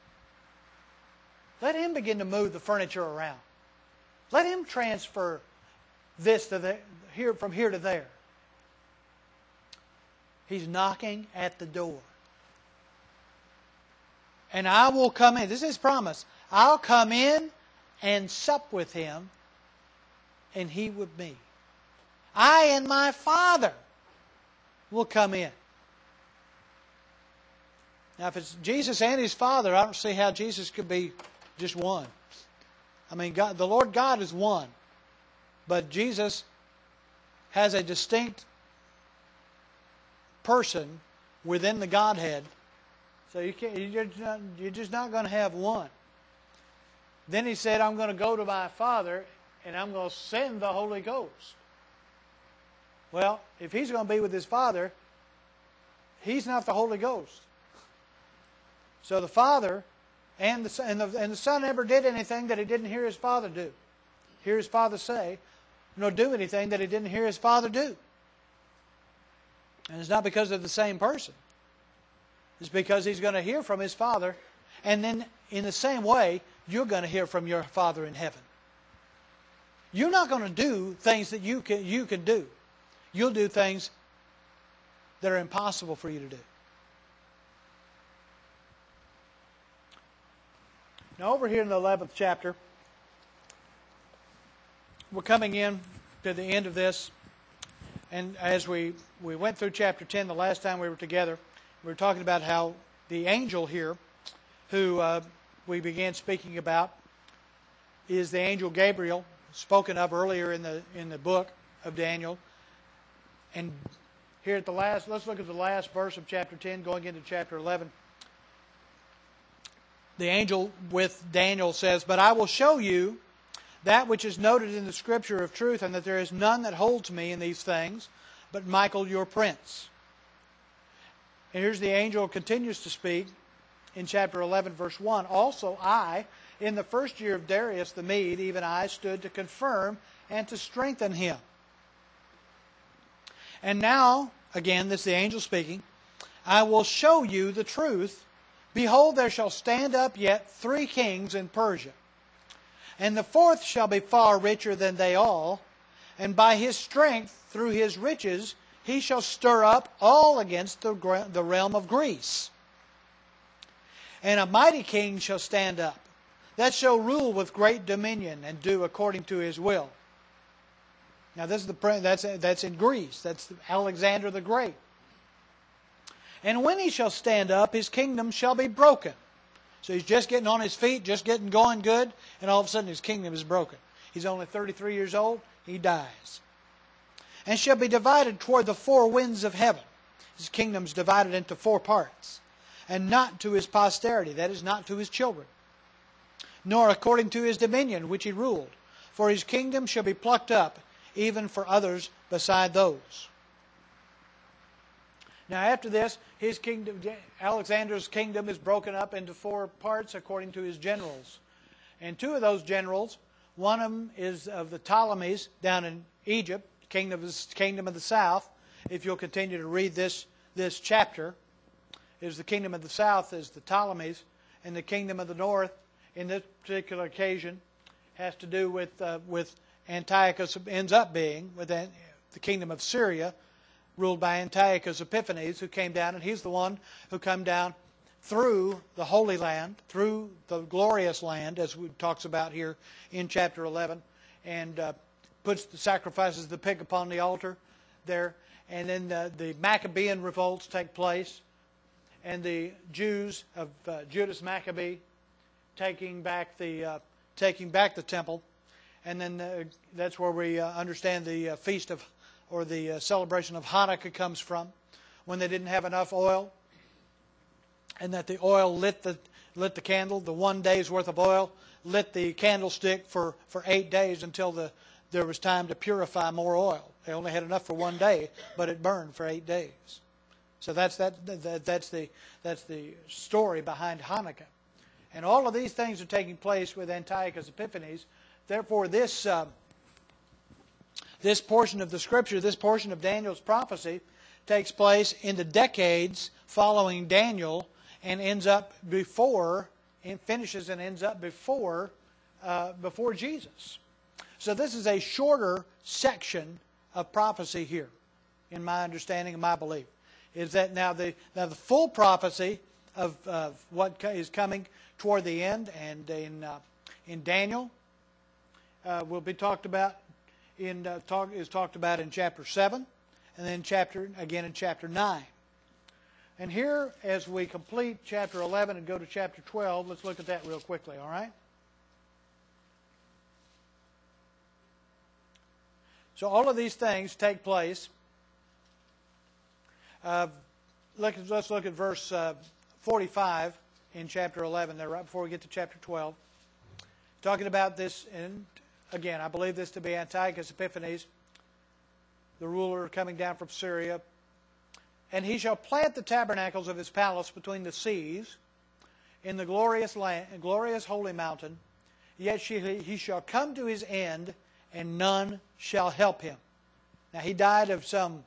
Let Him begin to move the furniture around. Let Him transfer this to the, here, from here to there. He's knocking at the door. And I will come in. This is His promise. I'll come in and sup with Him, and he with me. I and my Father will come in. Now, if it's Jesus and His Father, I don't see how Jesus could be just one. I mean, God, the Lord God is one. But Jesus has a distinct person within the Godhead. So you can't, you're, just not, you're just not going to have one. Then He said, I'm going to go to my Father and I'm going to send the Holy Ghost. Well, if He's going to be with His Father, He's not the Holy Ghost. So the Father and the, and, the, and the Son never did anything that He didn't hear His Father do. Hear His Father say, nor do anything that He didn't hear His Father do. And it's not because they're the same person. It's because He's going to hear from His Father, and then in the same way, you're going to hear from your Father in heaven. You're not going to do things that you can, you can do. You'll do things that are impossible for you to do. Now over here in the eleventh chapter, we're coming in to the end of this. And as we, we went through chapter ten the last time we were together, we were talking about how the angel here, who uh, we began speaking about, is the angel Gabriel, spoken of earlier in the in the book of Daniel. And here at the last, let's look at the last verse of chapter ten, going into chapter eleven. The angel with Daniel says, "But I will show you that which is noted in the Scripture of truth, and that there is none that holds me in these things, but Michael your prince." And here's the angel continues to speak in chapter eleven, verse one. "Also I, in the first year of Darius the Mede, even I stood to confirm and to strengthen him." And now, again, this is the angel speaking, "I will show you the truth. Behold, there shall stand up yet three kings in Persia. And the fourth shall be far richer than they all. And by his strength, through his riches, he shall stir up all against the, the realm of Greece. And a mighty king shall stand up, that shall rule with great dominion and do according to his will." Now this is the that's that's in Greece. That's Alexander the Great. "And when he shall stand up, his kingdom shall be broken." So he's just getting on his feet, just getting going good, and all of a sudden his kingdom is broken. He's only thirty-three years old, he dies. "And shall be divided toward the four winds of heaven." His kingdom's divided into four parts. "And not to his posterity," that is, not to his children. "Nor according to his dominion which he ruled. For his kingdom shall be plucked up, even for others beside those." Now after this, his kingdom, Alexander's kingdom is broken up into four parts according to his generals. And two of those generals, one of them is of the Ptolemies down in Egypt, kingdom of the, kingdom of the south. If you'll continue to read this, this chapter, is the kingdom of the south is the Ptolemies, and the kingdom of the north, in this particular occasion, has to do with uh, with Antiochus, ends up being with the, the kingdom of Syria, ruled by Antiochus Epiphanes, who came down, and he's the one who came down through the Holy Land, through the glorious land, as it talks about here in chapter eleven, and uh, puts the sacrifices of the pig upon the altar there. And then uh, the Maccabean revolts take place, and the Jews of uh, Judas Maccabee taking back the uh, taking back the temple, and then uh, that's where we uh, understand the uh, feast of or the uh, celebration of Hanukkah comes from, when they didn't have enough oil, and that the oil lit the lit the candle, the one day's worth of oil lit the candlestick for, for eight days until the there was time to purify more oil. They only had enough for one day, but it burned for eight days. So that's that, that that's the that's the story behind Hanukkah, and all of these things are taking place with Antiochus Epiphanes. Therefore, this. Uh, This portion of the Scripture, this portion of Daniel's prophecy, takes place in the decades following Daniel and ends up before, and finishes and ends up before, uh, before Jesus. So this is a shorter section of prophecy here, in my understanding and my belief. Is that now the now the full prophecy of, of what is coming toward the end, and in uh, in Daniel uh, will be talked about in uh, talk, is talked about in chapter seven, and then chapter again in chapter nine. And here, as we complete chapter eleven and go to chapter twelve, let's look at that real quickly, all right? So all of these things take place. Uh, look, let's look at verse uh, forty-five in chapter eleven, there, right before we get to chapter twelve. Talking about this, and again, I believe this to be Antiochus Epiphanes, the ruler coming down from Syria. And he shall plant the tabernacles of his palace between the seas, in the glorious land, glorious holy mountain. Yet she, he shall come to his end, and none shall help him. Now he died of some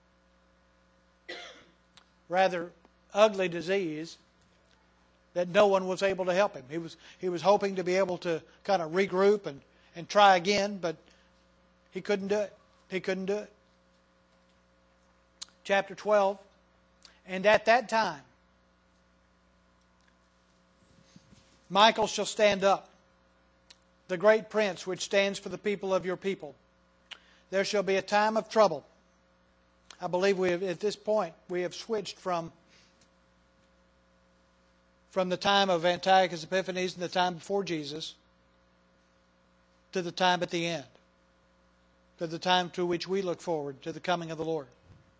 rather ugly disease that no one was able to help him. He was he was hoping to be able to kind of regroup and, and try again, but he couldn't do it. He couldn't do it. Chapter twelve, and at that time Michael shall stand up, the great prince which stands for the people of your people. There shall be a time of trouble. I believe we have, at this point, we have switched from, from the time of Antiochus Epiphanes and the time before Jesus to the time at the end, to the time to which we look forward, to the coming of the Lord.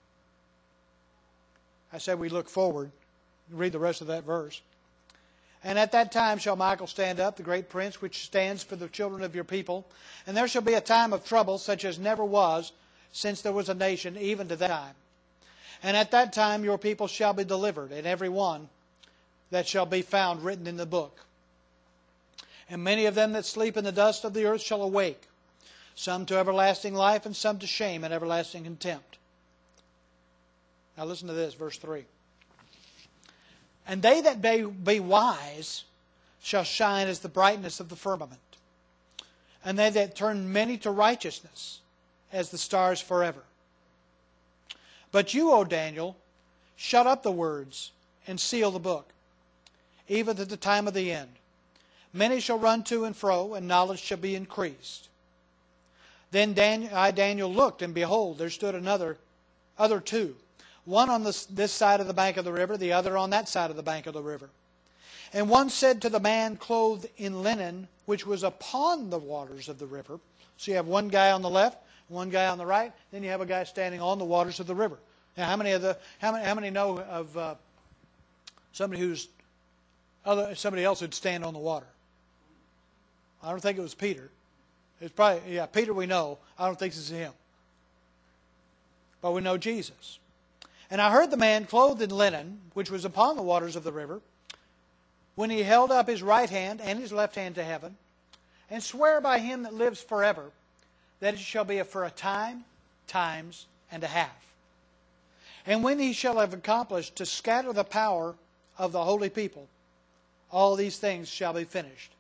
I said we look forward. Read the rest of that verse. And at that time shall Michael stand up, the great prince, which stands for the children of your people. And there shall be a time of trouble, such as never was, since there was a nation, even to that time. And at that time your people shall be delivered, and every one that shall be found written in the book. And many of them that sleep in the dust of the earth shall awake, some to everlasting life, and some to shame and everlasting contempt. Now listen to this, verse three. And they that be, be wise shall shine as the brightness of the firmament, and they that turn many to righteousness as the stars forever. But you, O Daniel, shut up the words and seal the book, even to the time of the end. Many shall run to and fro, and knowledge shall be increased. Then Daniel, I, Daniel, looked, and behold, there stood another, other two, one on this, this side of the bank of the river, the other on that side of the bank of the river. And one said to the man clothed in linen, which was upon the waters of the river. So you have one guy on the left, one guy on the right, then you have a guy standing on the waters of the river. Now, how many of the how many how many know of uh, somebody who's other somebody else who'd stand on the water? I don't think it was Peter. It's probably yeah Peter. We know. I don't think it's him, but we know Jesus. And I heard the man clothed in linen, which was upon the waters of the river, when he held up his right hand and his left hand to heaven, and swear by him that lives forever, that it shall be for a time, times, and a half. And when he shall have accomplished to scatter the power of the holy people, all these things shall be finished.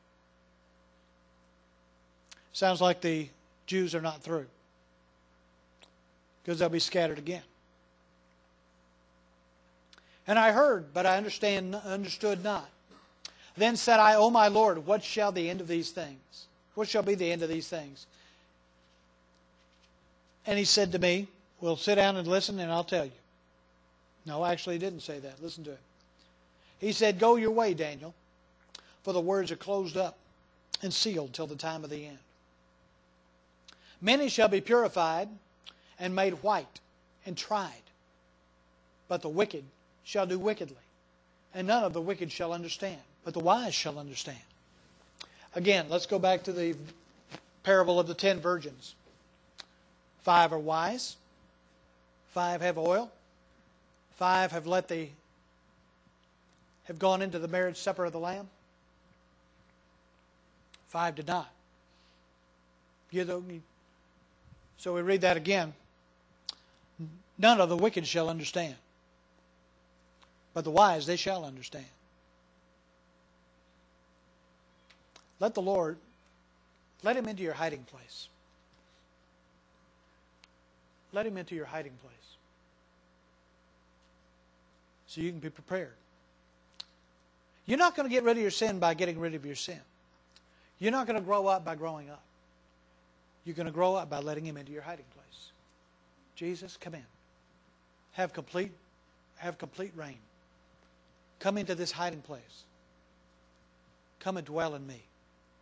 Sounds like the Jews are not through, because they'll be scattered again. And I heard, but I understand, understood not. Then said I, O my Lord, what shall the end of these things? What shall be the end of these things? And he said to me, well, sit down and listen, and I'll tell you. No, actually he didn't say that. Listen to it. He said, go your way, Daniel, for the words are closed up and sealed till the time of the end. Many shall be purified and made white and tried, but the wicked shall do wickedly, and none of the wicked shall understand, but the wise shall understand. Again, let's go back to the parable of the ten virgins. Five are wise, five have oil, five have let the have gone into the marriage supper of the Lamb, five did not. So we read that again. None of the wicked shall understand, but the wise, they shall understand. Let the Lord, let Him into your hiding place. Let Him into your hiding place, so you can be prepared. You're not going to get rid of your sin by getting rid of your sin. You're not going to grow up by growing up. You're going to grow up by letting Him into your hiding place. Jesus, come in. Have complete, have complete reign. Come into this hiding place. Come and dwell in me.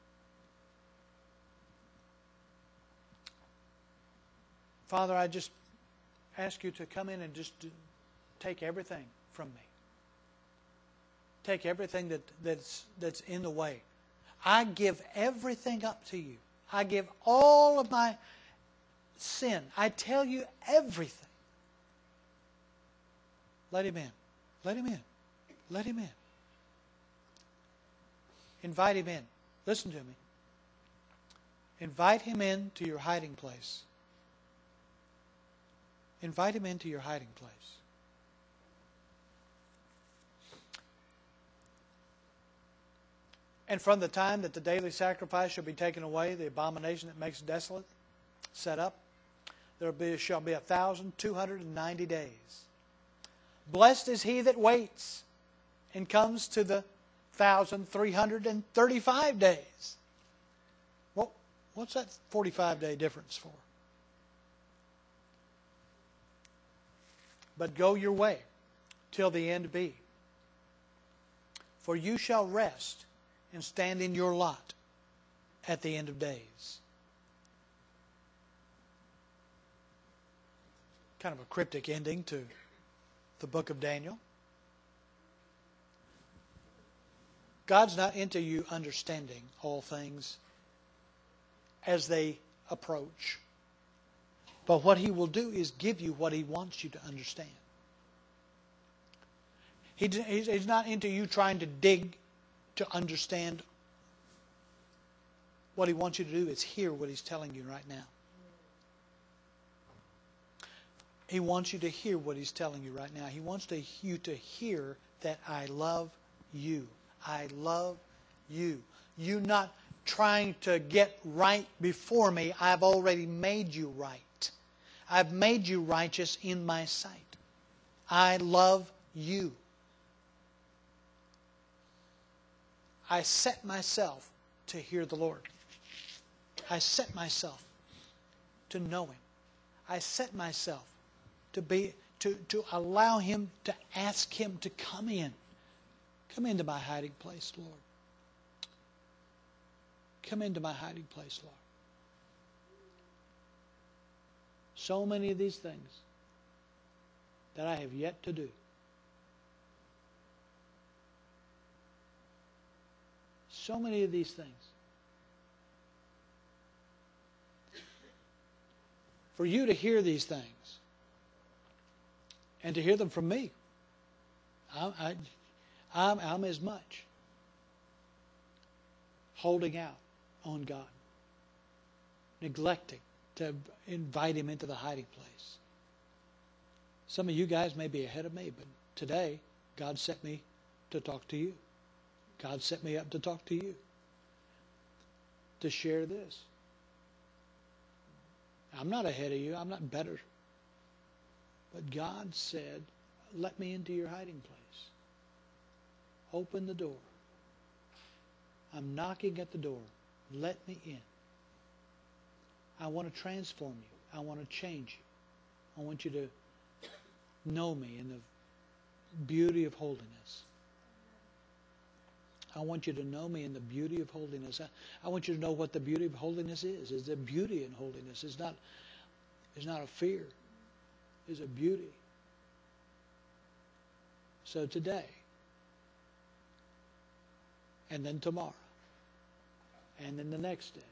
Father, I just ask you to come in and just do, take everything from me. Take everything that, that's, that's in the way. I give everything up to you. I give all of my sin. I tell you everything. Let Him in. Let Him in. Let Him in. Invite Him in. Listen to me. Invite Him in to your hiding place. Invite Him into your hiding place. And from the time that the daily sacrifice shall be taken away, the abomination that makes desolate, set up, there be, shall be a thousand two hundred and ninety days. Blessed is he that waits and comes to the thousand three hundred and thirty-five days. Well, what's that forty-five day difference for? But go your way till the end be. For you shall rest and stand in your lot at the end of days. Kind of a cryptic ending to the book of Daniel. God's not into you understanding all things as they approach. But what He will do is give you what He wants you to understand. He, he's not into you trying to dig to understand. What He wants you to do is hear what He's telling you right now. He wants you to hear what He's telling you right now. He wants to, you to hear that I love you. I love you. You not trying to get right before me. I've already made you right. I've made you righteous in my sight. I love you. I set myself to hear the Lord. I set myself to know Him. I set myself to be to, to allow Him, to ask Him to come in. Come into my hiding place, Lord. Come into my hiding place, Lord. So many of these things that I have yet to do. So many of these things. For you to hear these things and to hear them from me, I, I, I'm, I'm as much holding out on God, neglecting to invite Him into the hiding place. Some of you guys may be ahead of me, but today God set me to talk to you. God set me up to talk to you, to share this. I'm not ahead of you. I'm not better. But God said, let me into your hiding place. Open the door. I'm knocking at the door. Let me in. I want to transform you. I want to change you. I want you to know me in the beauty of holiness. I want you to know me in the beauty of holiness. I, I want you to know what the beauty of holiness is. Is the beauty in holiness. It's not, it's not a fear. It's a beauty. So today, and then tomorrow, and then the next day.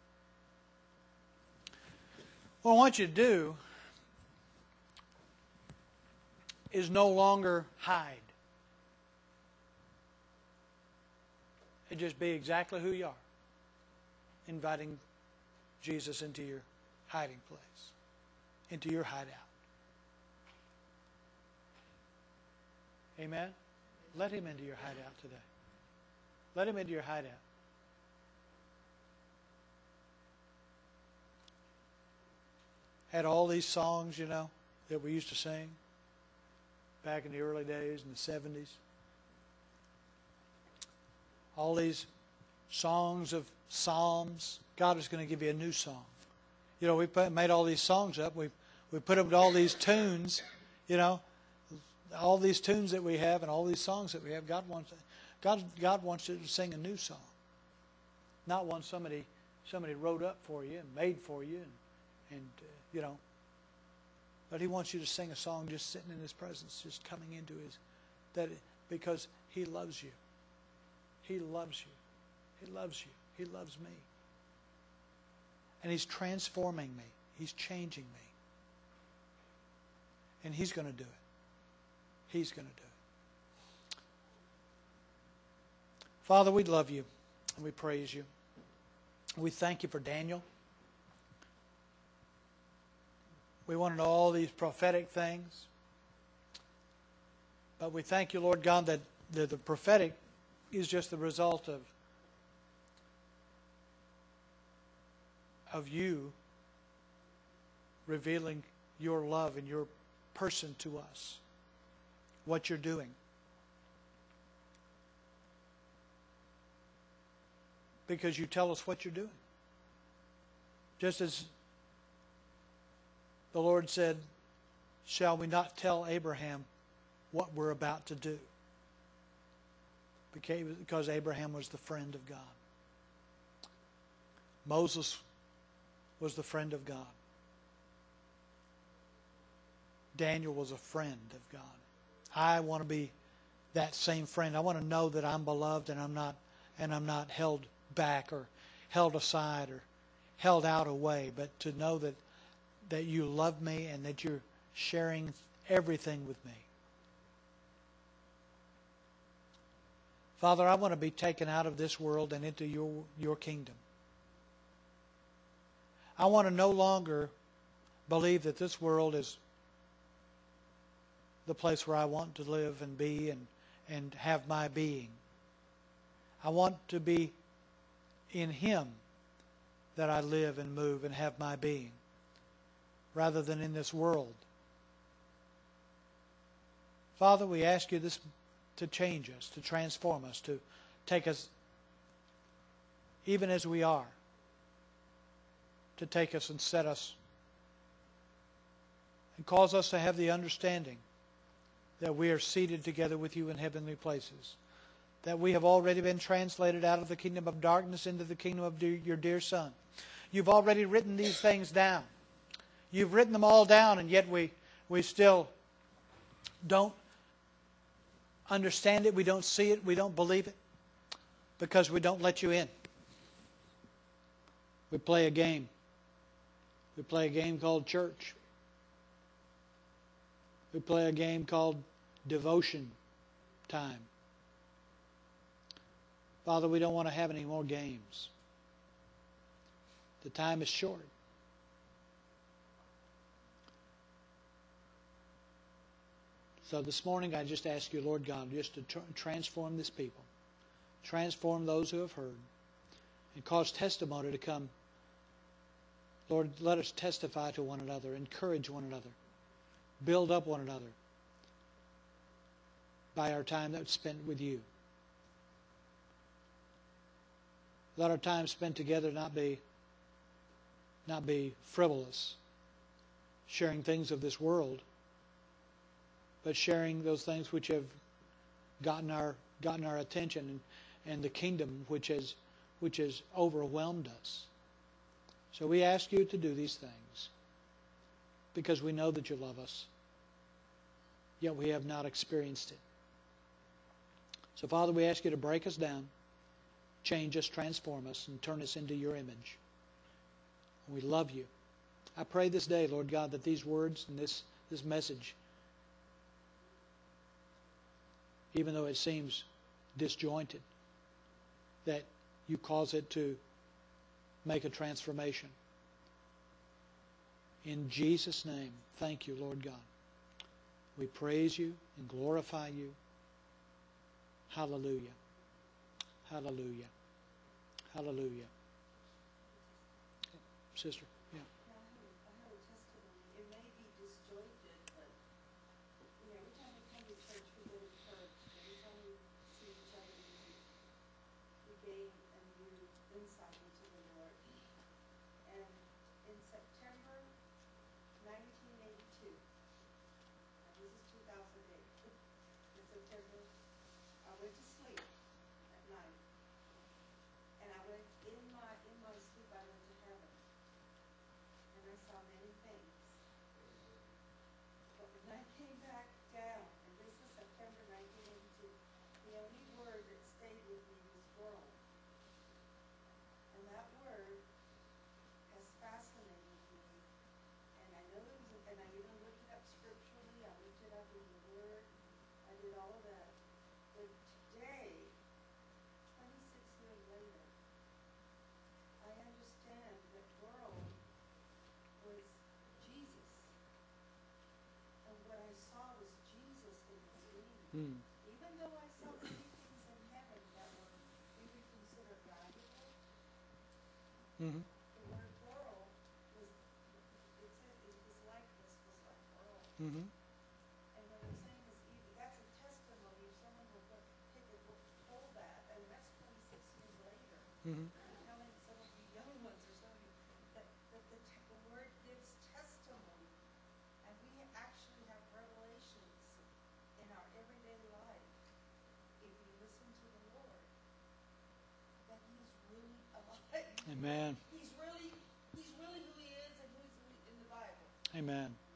What I want you to do is no longer hide. And just be exactly who you are. Inviting Jesus into your hiding place. Into your hideout. Amen? Let Him into your hideout today. Let Him into your hideout. Had all these songs, you know, that we used to sing back in the early days, in the seventies. All these songs of psalms. God is going to give you a new song. You know, we put, made all these songs up. We we put up all these tunes. You know, all these tunes that we have and all these songs that we have. God wants God God wants you to sing a new song, not one somebody somebody wrote up for you and made for you, and and uh, you know. But He wants you to sing a song just sitting in His presence, just coming into His, that because He loves you. He loves you. He loves you. He loves me. And He's transforming me. He's changing me. And He's going to do it. He's going to do it. Father, we love you and we praise you. We thank you for Daniel. We want to know all these prophetic things. But we thank you, Lord God, that the, the prophetic is just the result of, of you revealing your love and your person to us, what you're doing. Because you tell us what you're doing. Just as the Lord said, shall we not tell Abraham what we're about to do? Because Abraham was the friend of God. Moses was the friend of God. Daniel was a friend of God. I want to be that same friend. I want to know that I'm beloved and I'm not and I'm not held back or held aside or held out away, but to know that that you love me and that you're sharing everything with me. Father, I want to be taken out of this world and into your, your kingdom. I want to no longer believe that this world is the place where I want to live and be and, and have my being. I want to be in Him that I live and move and have my being, rather than in this world. Father, we ask you this to change us, to transform us, to take us, even as we are, to take us and set us and cause us to have the understanding that we are seated together with you in heavenly places, that we have already been translated out of the kingdom of darkness into the kingdom of dear, your dear Son. You've already written these things down. You've written them all down, and yet we, we still don't understand it. We don't see it. We don't believe it because we don't let you in. We play a game. We play a game called church. We play a game called devotion time. Father, we don't want to have any more games. The time is short. So this morning I just ask you, Lord God, just to tr- transform this people. Transform those who have heard. And cause testimony to come. Lord, let us testify to one another. Encourage one another. Build up one another. By our time that's spent with you. Let our time spent together not be, not be frivolous. Sharing things of this world. But sharing those things which have gotten our gotten our attention and, and the kingdom which has which has overwhelmed us. So we ask you to do these things because we know that you love us, yet we have not experienced it. So Father, we ask you to break us down, change us, transform us, and turn us into your image. We love you. I pray this day, Lord God, that these words and this, this message, even though it seems disjointed, that you cause it to make a transformation. In Jesus' name, thank you, Lord God. We praise you and glorify you. Hallelujah. Hallelujah. Hallelujah. Sister, yeah. Insight into the Lord. And in September Mm-hmm. The word pearl was, it says it, his likeness was like pearl. Mm-hmm. And what I'm saying is, even, that's a testimony. If someone will go, take a book, hold that, and that's twenty-six years later. Mm-hmm. I'm telling some of you young ones or some of you that, that the, te- the word gives testimony. And we actually have revelations in our everyday life, if we listen to the Lord, that He's really alive. Amen. He's really, He's really who He is and who's who in the Bible. Amen.